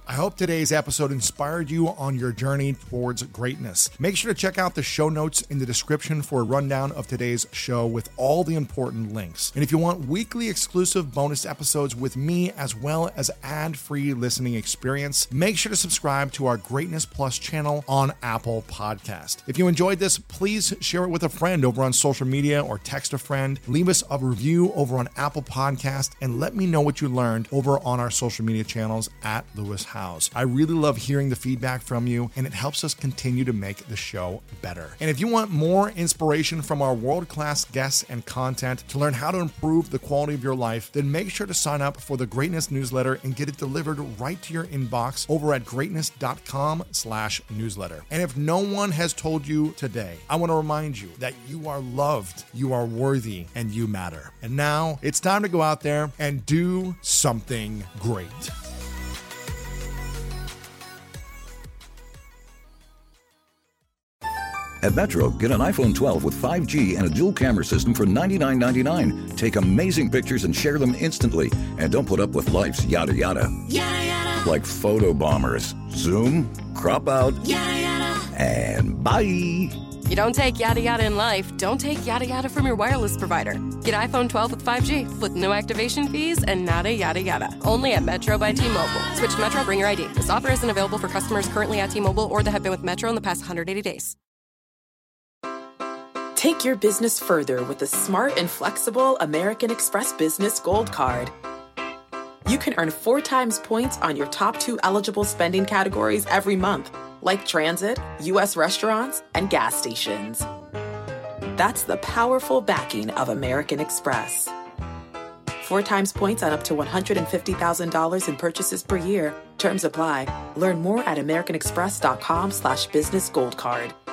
I hope today's episode inspired you on your journey towards greatness. Make sure to check out the show notes in the description for a rundown of today's show with all the important links. And if you want weekly exclusive bonus episodes with me as well as ad-free listening experience, make sure to subscribe to our Greatness Plus channel on Apple Podcast. If you enjoyed this, please share it with a friend over on social media or text a friend. Leave us a review over on Apple Podcast and let me know what you learned over on our social media channels at Lewis Howes. I really love hearing the feedback from you, and it helps us continue to make the show better. And if you want more inspiration from our world-class guests and content to learn how to improve the quality of your life, then make sure to sign up for the Greatness newsletter and get it delivered right to your inbox over at greatness.com/newsletter. And if no one has told you today, I want to remind you that you are loved, you are worthy, and you matter. And now it's time to go out there and do something great. At Metro, get an iPhone 12 with 5G and a dual camera system for $99.99. Take amazing pictures and share them instantly. And don't put up with life's yada yada. Yada yada. Like photo bombers. Zoom, crop out, yada yada. And bye. You don't take yada yada in life, don't take yada yada from your wireless provider. Get iPhone 12 with 5G with no activation fees and nada yada yada. Only at Metro by T-Mobile. Switch to Metro, bring your ID. This offer isn't available for customers currently at T-Mobile or that have been with Metro in the past 180 days. Take your business further with the smart and flexible American Express Business Gold Card. You can earn 4 times points on your top 2 eligible spending categories every month, like transit, U.S. restaurants, and gas stations. That's the powerful backing of American Express. 4 times points on up to $150,000 in purchases per year. Terms apply. Learn more at americanexpress.com/businessgoldcard.